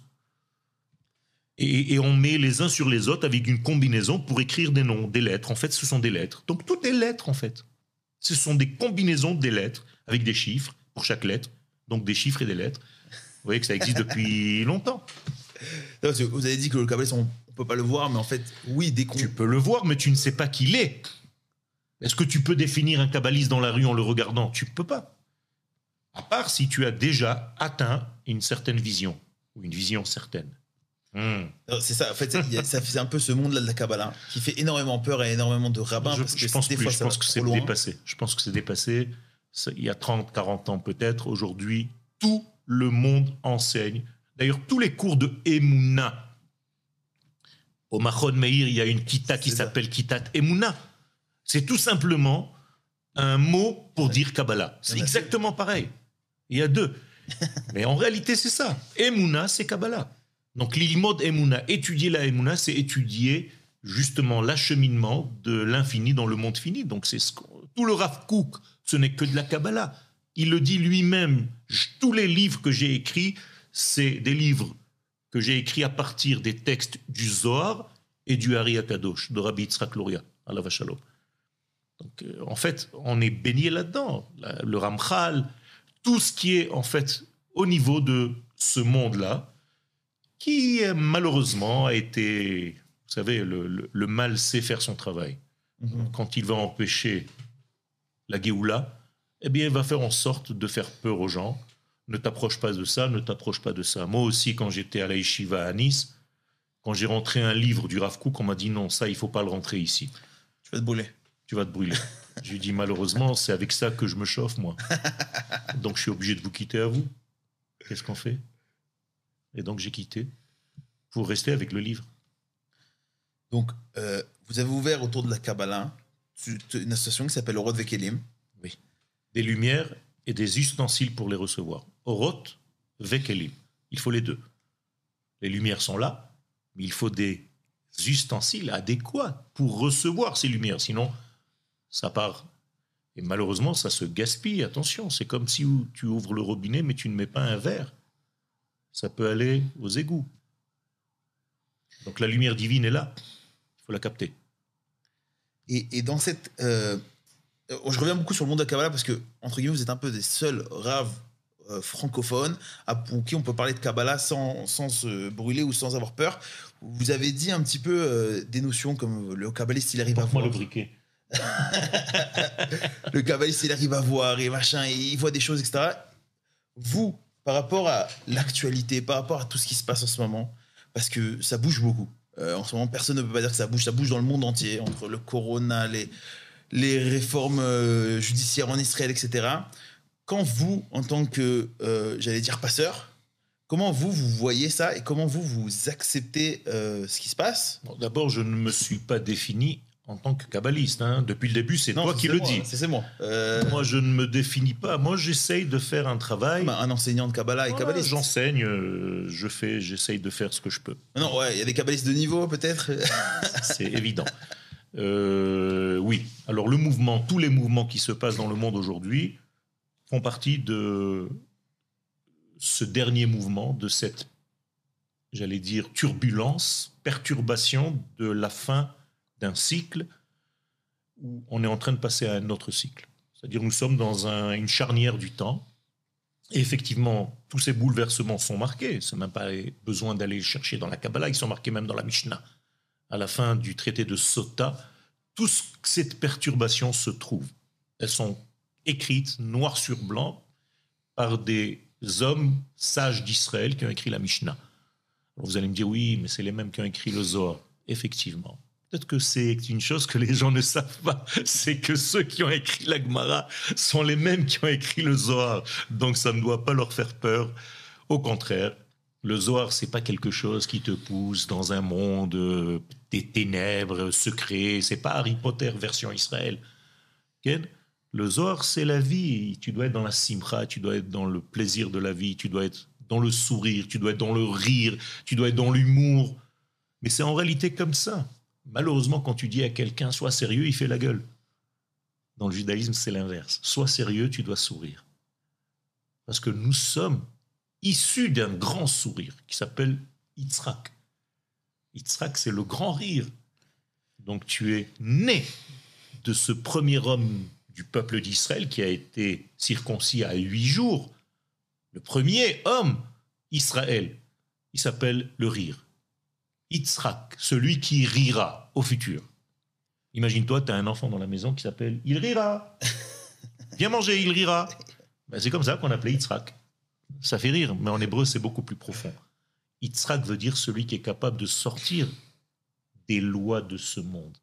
Et, et on met les uns sur les autres avec une combinaison pour écrire des noms, des lettres. En fait, ce sont des lettres. Donc, tout est lettres, en fait. Ce sont des combinaisons des lettres avec des chiffres pour chaque lettre. Donc, des chiffres et des lettres. Vous voyez que ça existe depuis longtemps. Non, vous avez dit que le kabbaliste, on ne peut pas le voir, mais en fait, oui, dès qu'on... Tu peux le voir, mais tu ne sais pas qui il est. Est-ce que tu peux définir un kabbaliste dans la rue en le regardant? Tu ne peux pas. À part si tu as déjà atteint une certaine vision, ou une vision certaine. Hmm. C'est ça, en fait, ça fait un peu ce monde-là de la Kabbalah qui fait énormément peur à énormément de rabbins. Je, parce que je pense des plus, fois, je ça pense va que trop c'est loin. dépassé. Je pense que c'est dépassé. Il y a trente, quarante ans peut-être. Aujourd'hui, tout le monde enseigne. D'ailleurs, tous les cours de Emouna. Au Machon Meir, il y a une kita qui s'appelle Kitat Emouna. C'est tout simplement un mot pour dire Kabbalah. C'est exactement pareil. Il y a deux. Mais en réalité, c'est ça. Emouna, c'est Kabbalah. Donc, l'ilmod Emouna, étudier la Emouna, c'est étudier justement l'acheminement de l'infini dans le monde fini. Donc, c'est ce tout le Rav Kook, ce n'est que de la Kabbalah. Il le dit lui-même. Je- Tous les livres que j'ai écrits, c'est des livres que j'ai écrits à partir des textes du Zohar et du Hari Akadosh, de Rabbi Yitzhak Luria, alav shalom. Donc, euh, en fait, on est baigné là-dedans. La- Le Ramchal, tout ce qui est, en fait, au niveau de ce monde-là, qui, euh, malheureusement, a été... Vous savez, le, le- le mal sait faire son travail. Mhm. Quand il va empêcher la Géoula, eh bien, il va faire en sorte de faire peur aux gens. Ne t'approche pas de ça, ne t'approche pas de ça. Moi aussi, quand j'étais à la Yeshiva à Nice, quand j'ai rentré un livre du Rav Kook, on m'a dit non, ça, il faut pas le rentrer ici. Tu vas te brûler. Tu vas te brûler. J'ai dit malheureusement, c'est avec ça que je me chauffe, moi. Donc, je suis obligé de vous quitter à vous. Qu'est-ce qu'on fait? Et donc, j'ai quitté pour rester avec le livre. Donc, euh, vous avez ouvert autour de la Kabbalah une association qui s'appelle Orot Vekelim. Oui. Des lumières et des ustensiles pour les recevoir. Orot, Vekelim. Il faut les deux. Les lumières sont là, mais il faut des ustensiles adéquats pour recevoir ces lumières. Sinon, ça part. Et malheureusement, ça se gaspille. Attention, c'est comme si tu ouvres le robinet, mais tu ne mets pas un verre. Ça peut aller aux égouts. Donc la lumière divine est là. Il faut la capter. Et, et dans cette... euh, euh, je reviens beaucoup sur le monde de la Kabbalah parce que, entre guillemets, vous êtes un peu des seuls raves euh, francophones à, pour qui on peut parler de Kabbalah sans, sans se brûler ou sans avoir peur. Vous avez dit un petit peu euh, des notions comme le kabbaliste, il arrive à Porte-moi voir. le briquet. Le kabbaliste, il arrive à voir et machin, et il voit des choses, et cetera. Vous, par rapport à l'actualité, par rapport à tout ce qui se passe en ce moment, parce que ça bouge beaucoup. Euh, en ce moment, personne ne peut pas dire que ça bouge. Ça bouge dans le monde entier, entre le corona, les, les réformes euh, judiciaires en Israël, et cetera. Quand vous, en tant que, euh, j'allais dire, passeur, comment vous, vous voyez ça et comment vous, vous acceptez euh, ce qui se passe? Bon, d'abord, je ne me suis pas défini en tant que kabbaliste. Hein. Depuis le début, c'est Non, toi ça, qui c'est le moi, dis. ça, C'est moi. Euh, Moi, je ne me définis pas. Moi, j'essaye de faire un travail. bah, un enseignant de Kabbalah et Voilà, kabbaliste. j'enseigne, euh, je fais, j'essaye de faire ce que je peux. Non, ouais, il y a des kabbalistes de niveau, peut-être. C'est évident. Euh, oui. Alors, le mouvement, tous les mouvements qui se passent dans le monde aujourd'hui font partie de ce dernier mouvement, de cette, j'allais dire, turbulence, perturbation de la fin d'un cycle où on est en train de passer à un autre cycle. C'est-à-dire nous sommes dans un- une charnière du temps. Et effectivement, tous ces bouleversements sont marqués. C'est même pas besoin d'aller les chercher dans la Kabbalah, ils sont marqués même dans la Mishnah. À la fin du traité de Sota, toute cette perturbation se trouve. Elles sont écrites noir sur blanc par des hommes sages d'Israël qui ont écrit la Mishnah. Alors vous allez me dire, oui, mais c'est les mêmes qui ont écrit le Zohar. Effectivement. Peut-être que c'est une chose que les gens ne savent pas, c'est que ceux qui ont écrit la Gemara sont les mêmes qui ont écrit le Zohar. Donc ça ne doit pas leur faire peur. Au contraire, le Zohar, c'est pas quelque chose qui te pousse dans un monde euh, des ténèbres secrets. C'est pas Harry Potter version Israël. Okay? Le Zohar, c'est la vie. Tu dois être dans la simcha, tu dois être dans le plaisir de la vie, tu dois être dans le sourire, tu dois être dans le rire, tu dois être dans l'humour. Mais c'est en réalité comme ça. Malheureusement, quand tu dis à quelqu'un « sois sérieux », il fait la gueule. Dans le judaïsme, c'est l'inverse. Sois sérieux, tu dois sourire. Parce que nous sommes issus d'un grand sourire qui s'appelle Yitzhak. Yitzhak, c'est le grand rire. Donc tu es né de ce premier homme du peuple d'Israël qui a été circoncis à huit jours. Le premier homme, Israël, il s'appelle le rire. Yitzhak, celui qui rira au futur. Imagine-toi, tu as un enfant dans la maison qui s'appelle « Il rira ». Viens manger, il rira. Ben, c'est comme ça qu'on appelait Yitzhak. Ça fait rire, mais en hébreu, c'est beaucoup plus profond. Yitzhak veut dire celui qui est capable de sortir des lois de ce monde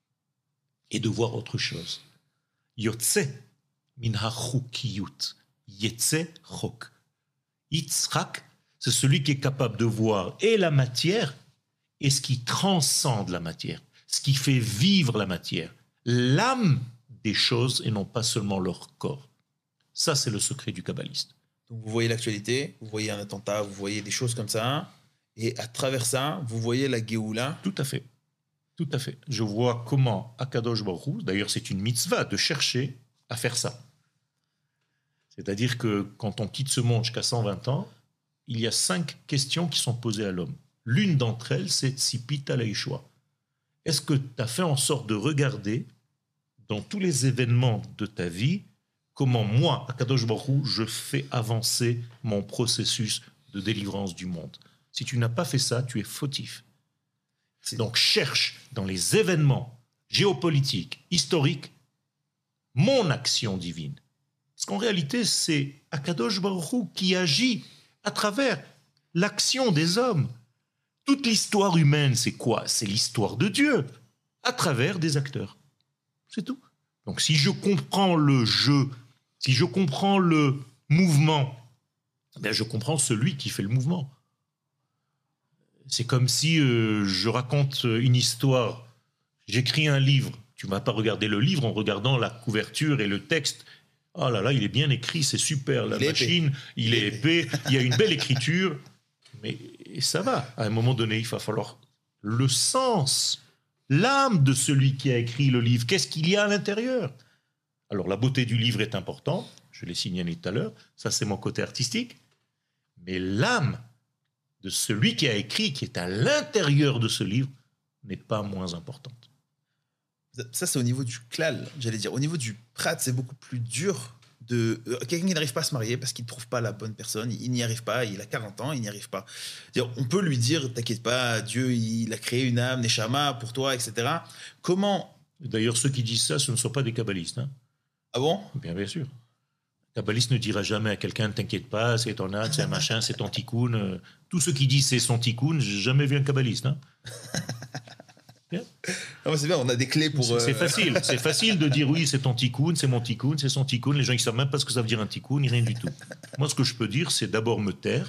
et de voir autre chose. Yotze min hachukiyut. Yetze chok. Yitzhak, c'est celui qui est capable de voir et la matière et ce qui transcende la matière, ce qui fait vivre la matière, l'âme des choses et non pas seulement leur corps. Ça, c'est le secret du kabbaliste. Donc vous voyez l'actualité, vous voyez un attentat, vous voyez des choses comme ça, et à travers ça, vous voyez la Géoula. Tout à fait. Tout à fait. Je vois comment Akadosh Baruch Hu, d'ailleurs c'est une mitzvah de chercher à faire ça. C'est-à-dire que quand on quitte ce monde jusqu'à cent vingt ans, il y a cinq questions qui sont posées à l'homme. L'une d'entre elles, c'est Tzipita Leishua. Est-ce que tu as fait en sorte de regarder dans tous les événements de ta vie comment moi, Akadosh Baruch Hu, je fais avancer mon processus de délivrance du monde? Si tu n'as pas fait ça, tu es fautif. Donc cherche dans les événements géopolitiques, historiques, mon action divine. Parce qu'en réalité, c'est Akadosh Baruch Hu qui agit à travers l'action des hommes. Toute l'histoire humaine, c'est quoi? C'est l'histoire de Dieu, à travers des acteurs. C'est tout. Donc si je comprends le jeu, si je comprends le mouvement, ben je comprends celui qui fait le mouvement. C'est comme si euh, je raconte une histoire, j'écris un livre. Tu ne vas pas regarder le livre en regardant la couverture et le texte. Oh là là, il est bien écrit, c'est super. La il machine, il est épais, il y a une belle écriture. Mais ça va. À un moment donné, il va falloir le sens, l'âme de celui qui a écrit le livre. Qu'est-ce qu'il y a à l'intérieur? Alors, la beauté du livre est importante. Je l'ai signalé tout à l'heure. Ça, c'est mon côté artistique. Mais l'âme de celui qui a écrit, qui est à l'intérieur de ce livre, n'est pas moins importante. Ça, c'est au niveau du klal, j'allais dire. Au niveau du prat, c'est beaucoup plus dur. De euh, quelqu'un qui n'arrive pas à se marier parce qu'il ne trouve pas la bonne personne, il n'y arrive pas, il a quarante ans, il n'y arrive pas. C'est-à-dire, on peut lui dire, t'inquiète pas, Dieu, il a créé une âme, Neshama, pour toi, et cetera. Comment... D'ailleurs, ceux qui disent ça, ce ne sont pas des kabbalistes. Hein. Ah bon? Bien, bien sûr. Le kabbaliste ne dira jamais à quelqu'un, ne t'inquiète pas, c'est ton âme, c'est un machin, c'est ton tikkun. Tous ceux qui disent c'est son tikkun, j'ai jamais vu un kabbaliste. Hein. Non, c'est bien, on a des clés pour... C'est, c'est facile, c'est facile de dire oui, c'est ton tikkun, c'est mon tikkun, c'est son tikkun. Les gens ne savent même pas ce que ça veut dire un tikkun, ni rien du tout. Moi, ce que je peux dire, c'est d'abord me taire.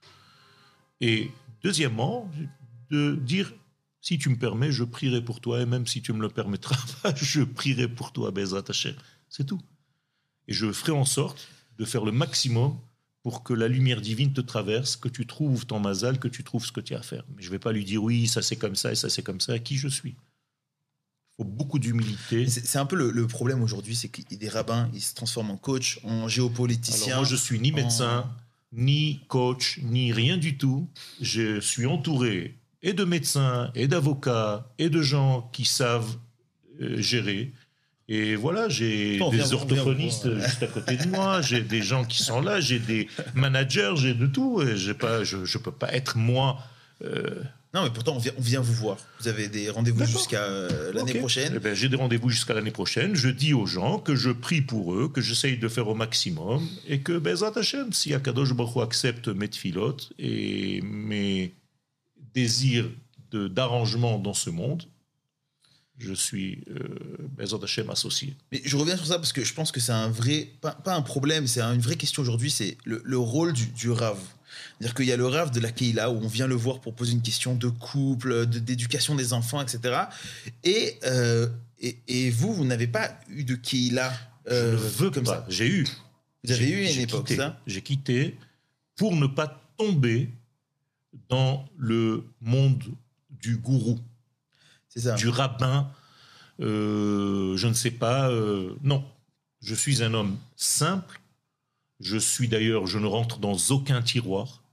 Et deuxièmement, de dire, si tu me permets, je prierai pour toi. Et même si tu me le permettras pas, je prierai pour toi, Bezrat Hashem. C'est tout. Et je ferai en sorte de faire le maximum pour que la lumière divine te traverse, que tu trouves ton mazal, que tu trouves ce que tu as à faire. Mais je ne vais pas lui dire, oui, ça c'est comme ça et ça c'est comme ça, qui je suis. Il faut beaucoup d'humilité. C'est, c'est un peu le, le problème aujourd'hui, c'est que des rabbins, ils se transforment en coach, en géopoliticien. Alors moi, je suis ni médecin, en... ni coach, ni rien du tout. Je suis entouré et de médecins, et d'avocats, et de gens qui savent euh, gérer. Et voilà, j'ai bon, des vient, orthophonistes vient, juste à côté de moi, j'ai des gens qui sont là, j'ai des managers, j'ai de tout. Et j'ai pas, je ne peux pas être moi. Euh... Non, mais pourtant, on vient, on vient vous voir. Vous avez des rendez-vous D'accord. jusqu'à euh, l'année okay. prochaine. Eh ben, j'ai des rendez-vous jusqu'à l'année prochaine. Je dis aux gens que je prie pour eux, que j'essaye de faire au maximum et que, Bezrat Hashem, si Akadosh Baruch Hu accepte mes tfilotes et mes désirs de, d'arrangement dans ce monde, je suis euh, Bezrat Hashem associé. Mais je reviens sur ça parce que je pense que c'est un vrai, pas, pas un problème, c'est une vraie question aujourd'hui, c'est le, le rôle du, du Rav. C'est-à-dire qu'il y a le Rav de la Keïla où on vient le voir pour poser une question de couple, de, d'éducation des enfants, et cetera. Et, euh, et, et vous, vous n'avez pas eu de Keïla euh, Je veux comme pas. ça. J'ai eu. Vous avez j'ai, eu à une j'ai époque, quitté, ça J'ai quitté pour ne pas tomber dans le monde du gourou. C'est ça. Du rabbin, euh, je ne sais pas. Euh, non, je suis un homme simple. Je suis d'ailleurs, je ne rentre dans aucun tiroir.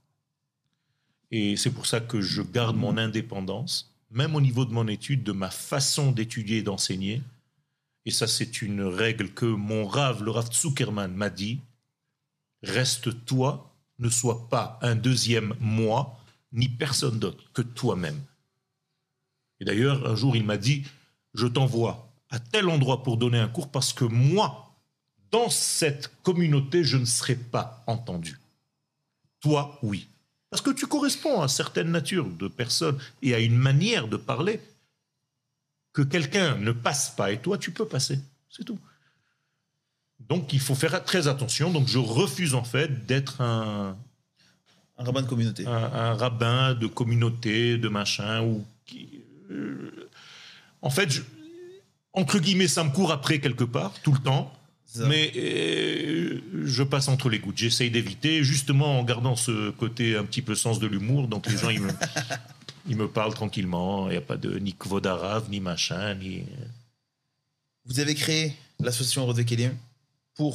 Et c'est pour ça que je garde mon indépendance, même au niveau de mon étude, de ma façon d'étudier et d'enseigner. Et ça, c'est une règle que mon Rav, le Rav Zuckerman, m'a dit. Reste toi, ne sois pas un deuxième moi, ni personne d'autre que toi-même. Et d'ailleurs, un jour, il m'a dit, je t'envoie à tel endroit pour donner un cours parce que moi, dans cette communauté, je ne serai pas entendu. Toi, oui. Parce que tu corresponds à certaines natures de personnes et à une manière de parler que quelqu'un ne passe pas et toi, tu peux passer. C'est tout. Donc, il faut faire très attention. Donc, je refuse en fait d'être un... Un rabbin de communauté. Un, un rabbin de communauté, de machin, ou... Euh, en fait, je, entre guillemets, ça me court après quelque part, tout le temps. Ça. Mais euh, je passe entre les gouttes. J'essaye d'éviter, justement en gardant ce côté un petit peu sens de l'humour. Donc les gens, ils me, ils me parlent tranquillement. Il n'y a pas de ni kvod harav, ni machin, ni... Vous avez créé l'association Rodé Kelim pour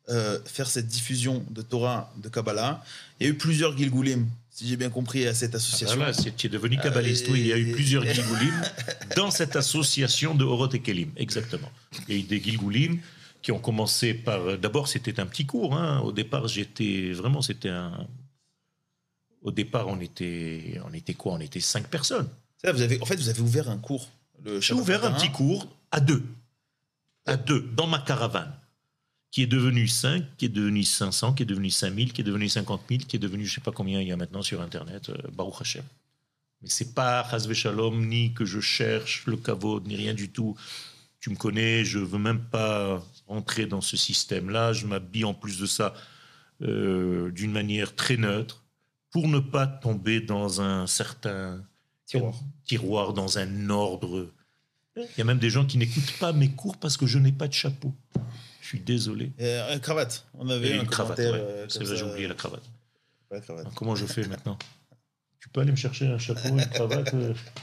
euh, faire cette diffusion de Torah, de Kabbalah, il y a eu plusieurs Gilgulim, si j'ai bien compris, à cette association. Ah, voilà, c'est, tu es devenu kabbaliste. Euh, oui, il y a eu plusieurs Gilgulim dans cette association de Orot et Kelim, exactement. Il y a eu des Gilgulim qui ont commencé par... D'abord, c'était un petit cours. Hein. Au départ, j'étais... Vraiment, c'était un... Au départ, on était... On était quoi? On était cinq personnes. Ça, vous avez, en fait, vous avez ouvert un cours. J'ai ouvert un petit cours à deux. À deux, dans ma caravane. Qui est devenu cinq, qui est devenu cinq cents, qui est devenu cinq mille, qui est devenu cinquante mille, qui est devenu je ne sais pas combien il y a maintenant sur Internet, euh, Baruch Hashem. Mais ce n'est pas Chas v'Shalom, ni que je cherche le kavod, ni rien du tout. Tu me connais, je ne veux même pas rentrer dans ce système-là. Je m'habille en plus de ça euh, d'une manière très neutre pour ne pas tomber dans un certain tiroir, tiroir dans un ordre. Il y a même des gens qui n'écoutent pas mes cours parce que je n'ai pas de chapeau. Je suis désolé. Euh, une cravate. On avait Et un une cravate. Ouais. Euh, C'est vrai, j'ai oublié la cravate. La cravate. Alors, comment je fais maintenant? Tu peux aller me chercher un chapeau, une cravate.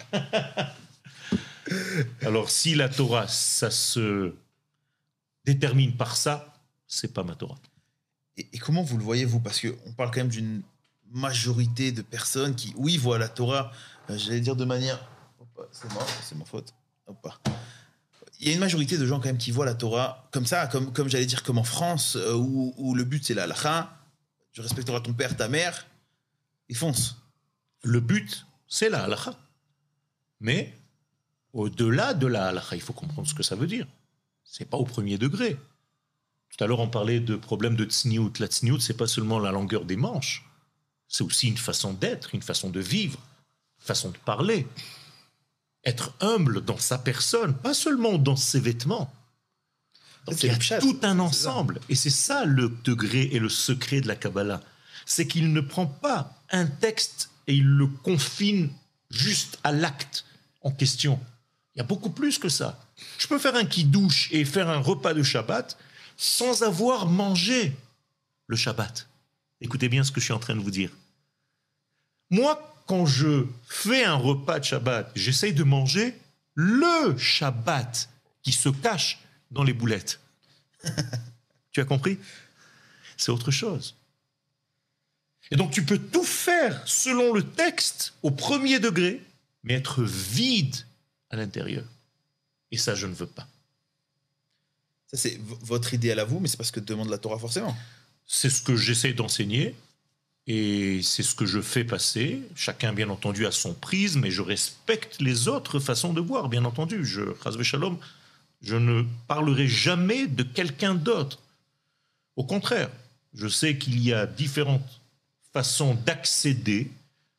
Alors, si la Torah, ça se détermine par ça, c'est pas ma Torah. Et, et comment vous le voyez, vous? Parce qu'on parle quand même d'une majorité de personnes qui, oui, voient la Torah, euh, j'allais dire de manière... Opa, c'est moi, c'est ma faute. Opa. Il y a une majorité de gens quand même qui voient la Torah comme ça, comme, comme j'allais dire, comme en France, euh, où, où le but c'est la halakha, tu respecteras ton père, ta mère, et fonce. Le but, c'est la halakha. Mais, au-delà de la halakha, il faut comprendre ce que ça veut dire. C'est pas au premier degré. Tout à l'heure, on parlait de problème de tsniout. La tsniout, c'est pas seulement la longueur des manches, c'est aussi une façon d'être, une façon de vivre, une façon de parler. Être humble dans sa personne, pas seulement dans ses vêtements. Donc il y a chat, tout un ensemble. Et c'est ça le degré et le secret de la Kabbalah. C'est qu'il ne prend pas un texte et il le confine juste à l'acte en question. Il y a beaucoup plus que ça. Je peux faire un kidouche et faire un repas de Shabbat sans avoir mangé le Shabbat. Écoutez bien ce que je suis en train de vous dire. Moi, quand je fais un repas de Shabbat, j'essaye de manger le Shabbat qui se cache dans les boulettes. Tu as compris? C'est autre chose. Et donc tu peux tout faire selon le texte au premier degré, mais être vide à l'intérieur. Et ça, je ne veux pas. Ça, c'est v- votre idéal à vous, mais c'est pas ce que demande la Torah forcément. C'est ce que j'essaie d'enseigner. Et c'est ce que je fais passer. Chacun, bien entendu, a son prisme, et je respecte les autres façons de voir, bien entendu. Je, Chas v'Shalom, je ne parlerai jamais de quelqu'un d'autre. Au contraire, je sais qu'il y a différentes façons d'accéder.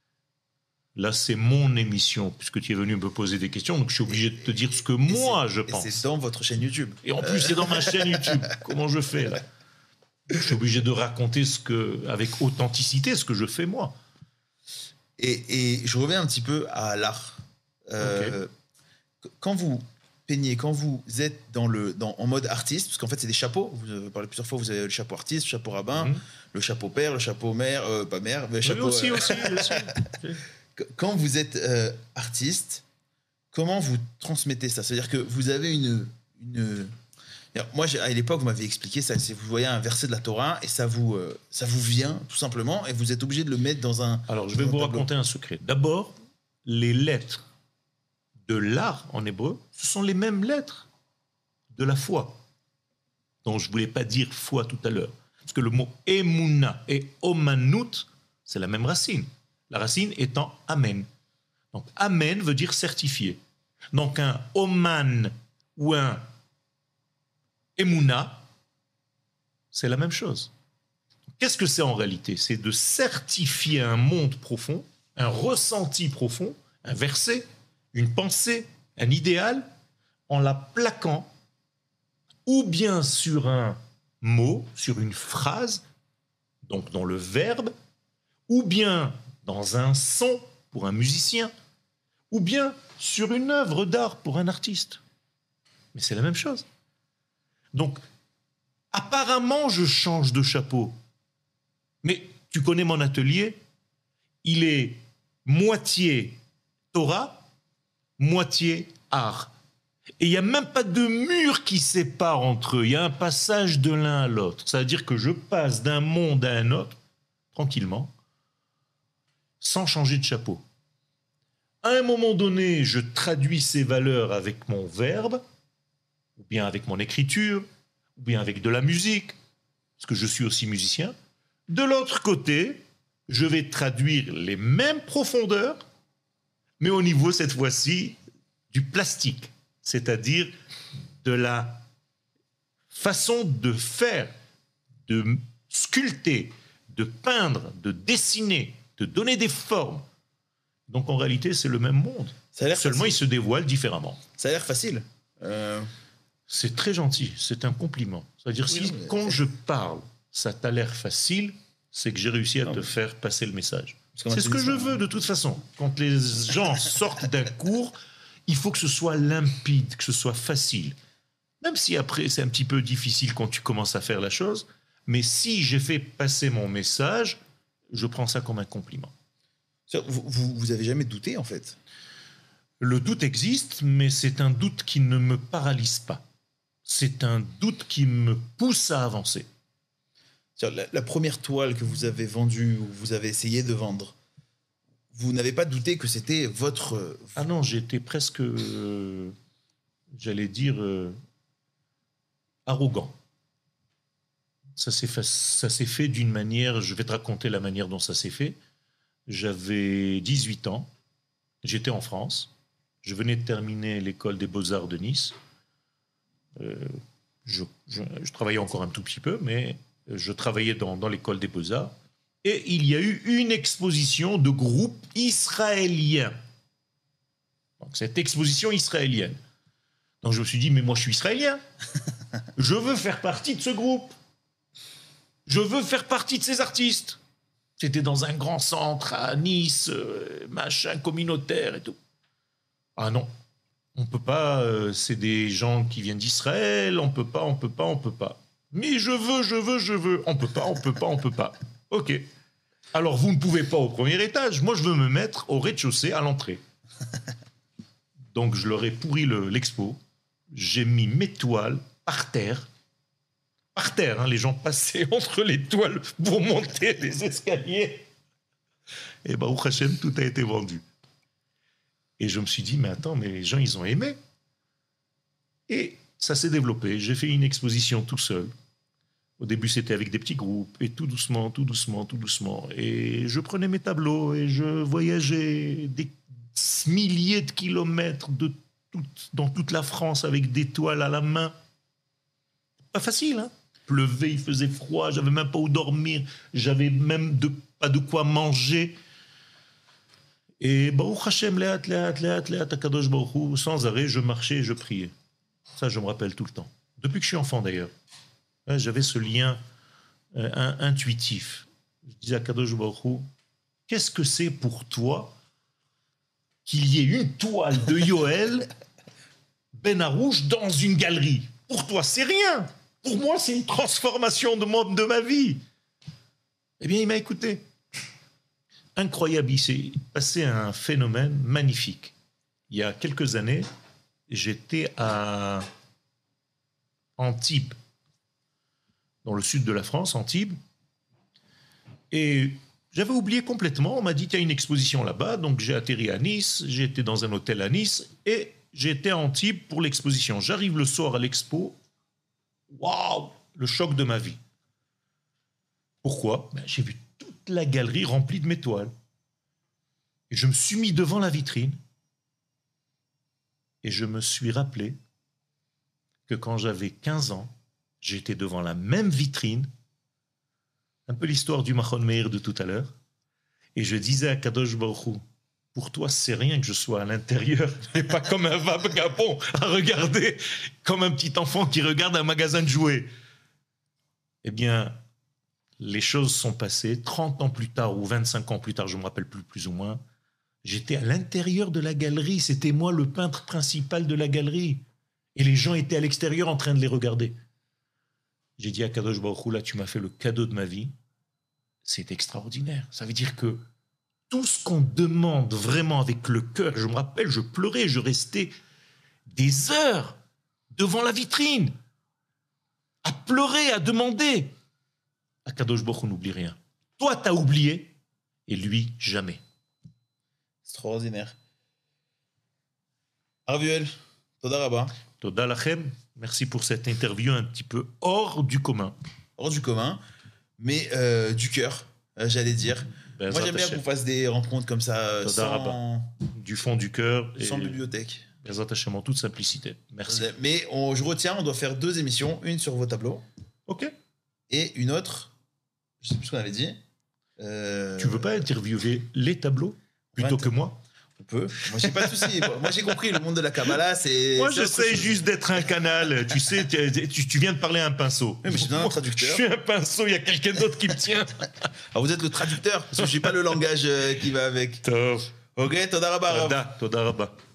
Là, c'est mon émission, puisque tu es venu me poser des questions, donc je suis obligé de te dire ce que moi, je pense. Et c'est dans votre chaîne YouTube. Et en plus, c'est dans ma chaîne YouTube. Comment je fais, là? Je suis obligé de raconter ce que, avec authenticité ce que je fais moi. Et, et je reviens un petit peu à l'art. Euh, okay. Quand vous peignez, quand vous êtes dans le, dans, en mode artiste, parce qu'en fait c'est des chapeaux, vous avez parlé plusieurs fois, vous avez le chapeau artiste, le chapeau rabbin, mm-hmm. le chapeau père, le chapeau mère, euh, pas mère, mais le chapeau... Oui, aussi, euh... aussi, aussi. Quand vous êtes euh, artiste, comment vous transmettez ça? C'est-à-dire que vous avez une... une moi, à l'époque, vous m'aviez expliqué ça. C'est vous voyez un verset de la Torah et ça vous, euh, ça vous vient tout simplement et vous êtes obligé de le mettre dans un. Alors, je vais vous raconter un secret. D'abord, les lettres de l'art en hébreu, ce sont les mêmes lettres de la foi, dont je ne voulais pas dire foi tout à l'heure, parce que le mot emuna et omanut, c'est la même racine. La racine étant amen. Donc, amen veut dire certifié. Donc, un oman ou un Emouna, c'est la même chose. Qu'est-ce que c'est en réalité? C'est de certifier un monde profond, un ressenti profond, un verset, une pensée, un idéal, en la plaquant ou bien sur un mot, sur une phrase, donc dans le verbe, ou bien dans un son pour un musicien, ou bien sur une œuvre d'art pour un artiste. Mais c'est la même chose. Donc, apparemment, je change de chapeau. Mais tu connais mon atelier, il est moitié Torah, moitié art. Et il n'y a même pas de mur qui sépare entre eux. Il y a un passage de l'un à l'autre. C'est-à-dire que je passe d'un monde à un autre, tranquillement, sans changer de chapeau. À un moment donné, je traduis ces valeurs avec mon verbe, ou bien avec mon écriture, ou bien avec de la musique, parce que je suis aussi musicien. De l'autre côté, je vais traduire les mêmes profondeurs, mais au niveau, cette fois-ci, du plastique, c'est-à-dire de la façon de faire, de sculpter, de peindre, de dessiner, de donner des formes. Donc en réalité, c'est le même monde. Ça a l'air Seulement, facile. il se dévoile différemment. Ça a l'air facile. Euh, C'est très gentil, c'est un compliment. C'est-à-dire, Oui, si non, mais- quand je parle, ça t'a l'air facile, c'est que j'ai réussi à Non, te mais- faire passer le message. Parce qu'on C'est m'a ce dit que ça, je hein. veux de toute façon. Quand les gens sortent d'un cours, il faut que ce soit limpide, que ce soit facile. Même si après c'est un petit peu difficile quand tu commences à faire la chose, mais si j'ai fait passer mon message, je prends ça comme un compliment. Vous, vous, vous avez jamais douté, en fait? Le doute existe, mais c'est un doute qui ne me paralyse pas. C'est un doute qui me pousse à avancer. C'est-à-dire, La, la première toile que vous avez vendue, ou vous avez essayé de vendre, vous n'avez pas douté que c'était votre... euh, Ah non, j'étais presque, euh, j'allais dire, euh, arrogant. Ça s'est fait, ça s'est fait d'une manière, je vais te raconter la manière dont ça s'est fait. J'avais dix-huit ans, j'étais en France, je venais de terminer l'école des Beaux-Arts de Nice. Euh, je, je- je travaillais encore un tout petit peu, mais je travaillais dans, dans l'école des Beaux-Arts. Et il y a eu une exposition de groupes israéliens. Donc, cette exposition israélienne. Donc je me suis dit, mais moi je suis israélien. Je veux faire partie de ce groupe. Je veux faire partie de ces artistes. C'était dans un grand centre à Nice, euh, machin communautaire et tout. Ah non, on peut pas, euh, c'est des gens qui viennent d'Israël, on peut pas, on peut pas, on peut pas. Mais je veux, je veux, je veux. On peut pas, on peut pas, on peut pas. Ok. Alors vous ne pouvez pas au premier étage, moi je veux me mettre au rez-de-chaussée à l'entrée. Donc je leur ai pourri le- l'expo, j'ai mis mes toiles par terre, par terre, hein, les gens passaient entre les toiles pour monter les escaliers. Et bah, au Hachem, tout a été vendu. Et je me suis dit, mais attends, mais les gens, ils ont aimé. Et ça s'est développé. J'ai fait une exposition tout seul. Au début, c'était avec des petits groupes, et tout doucement, tout doucement, tout doucement. Et je prenais mes tableaux et je voyageais des milliers de kilomètres de toute- dans toute la France avec des toiles à la main. Pas facile, hein? Pleuvait, il faisait froid, j'avais même pas où dormir, j'avais même de, pas de quoi manger. Et Baruch Hashem, léat, léat, léat, léat, Akadosh Baruch Hu, sans arrêt, je marchais et je priais. Ça, je me rappelle tout le temps. Depuis que je suis enfant, d'ailleurs. Ouais, j'avais ce lien euh, in- intuitif. Je disais à Kadosh Baruch Hu, qu'est-ce que c'est pour toi qu'il y ait une toile de Yoël Ben Arouche dans une galerie? Pour toi, c'est rien. Pour moi, c'est une transformation de, mon- de ma vie. Eh bien, il m'a écouté. Incroyable, il s'est passé un phénomène magnifique. Il y a quelques années, j'étais à Antibes, dans le sud de la France, Antibes, et j'avais oublié complètement. On m'a dit qu'il y a une exposition là-bas, donc j'ai atterri à Nice, j'ai été dans un hôtel à Nice, et j'étais à Antibes pour l'exposition. J'arrive le soir à l'expo, waouh, le choc de ma vie. Pourquoi? Ben, j'ai vu toute la galerie remplie de mes toiles. Et je me suis mis devant la vitrine, et je me suis rappelé que quand j'avais quinze ans, j'étais devant la même vitrine, un peu l'histoire du Mahon Meir de tout à l'heure, et je disais à Kadosh Baruch Hu, pour toi, c'est rien que je sois à l'intérieur, et pas comme un vagabond à regarder, comme un petit enfant qui regarde un magasin de jouets. Eh bien, les choses sont passées. trente ans plus tard, ou vingt-cinq ans plus tard, je ne me rappelle plus, plus ou moins, j'étais à l'intérieur de la galerie, c'était moi le peintre principal de la galerie, et les gens étaient à l'extérieur en train de les regarder. J'ai dit à Kadosh Baruch Hu, là, tu m'as fait le cadeau de ma vie. C'est extraordinaire. Ça veut dire que tout ce qu'on demande vraiment avec le cœur, je me rappelle, je pleurais, je restais des heures devant la vitrine, à pleurer, à demander. Akadosh Baruch Hu n'oublie rien. Toi, t'as oublié, et lui, jamais. Extraordinaire. Arvuel, Toda Rabba. Toda lachem. Merci pour cette interview un petit peu hors du commun. Hors du commun, mais euh, du cœur, euh, j'allais dire. Ben, Moi, j'aime bien qu'on fasse des rencontres comme ça, euh, Toda sans, Rabba. Du fond du cœur. sans et bibliothèque. Bezrat Hashem, en toute simplicité. Merci. Mais on, je retiens, on doit faire deux émissions, une sur vos tableaux Ok. et une autre, je sais plus ce qu'on avait dit. Euh, Tu veux pas interviewer les tableaux plutôt ouais, que moi? On peut. Moi, j'ai pas de souci. Moi, j'ai compris. Le monde de la Kabbalah, c'est. Moi, c'est autre j'essaie chose. juste d'être un canal. Tu sais, tu, tu- tu viens de parler à un pinceau. Oui, mais je suis un Moi, traducteur. Je suis un pinceau, il y a quelqu'un d'autre qui me tient. Alors, vous êtes le traducteur, parce que je n'ai pas le langage euh, qui va avec. Tov. Ok, Toda Rabba. Toda, Toda Rabba.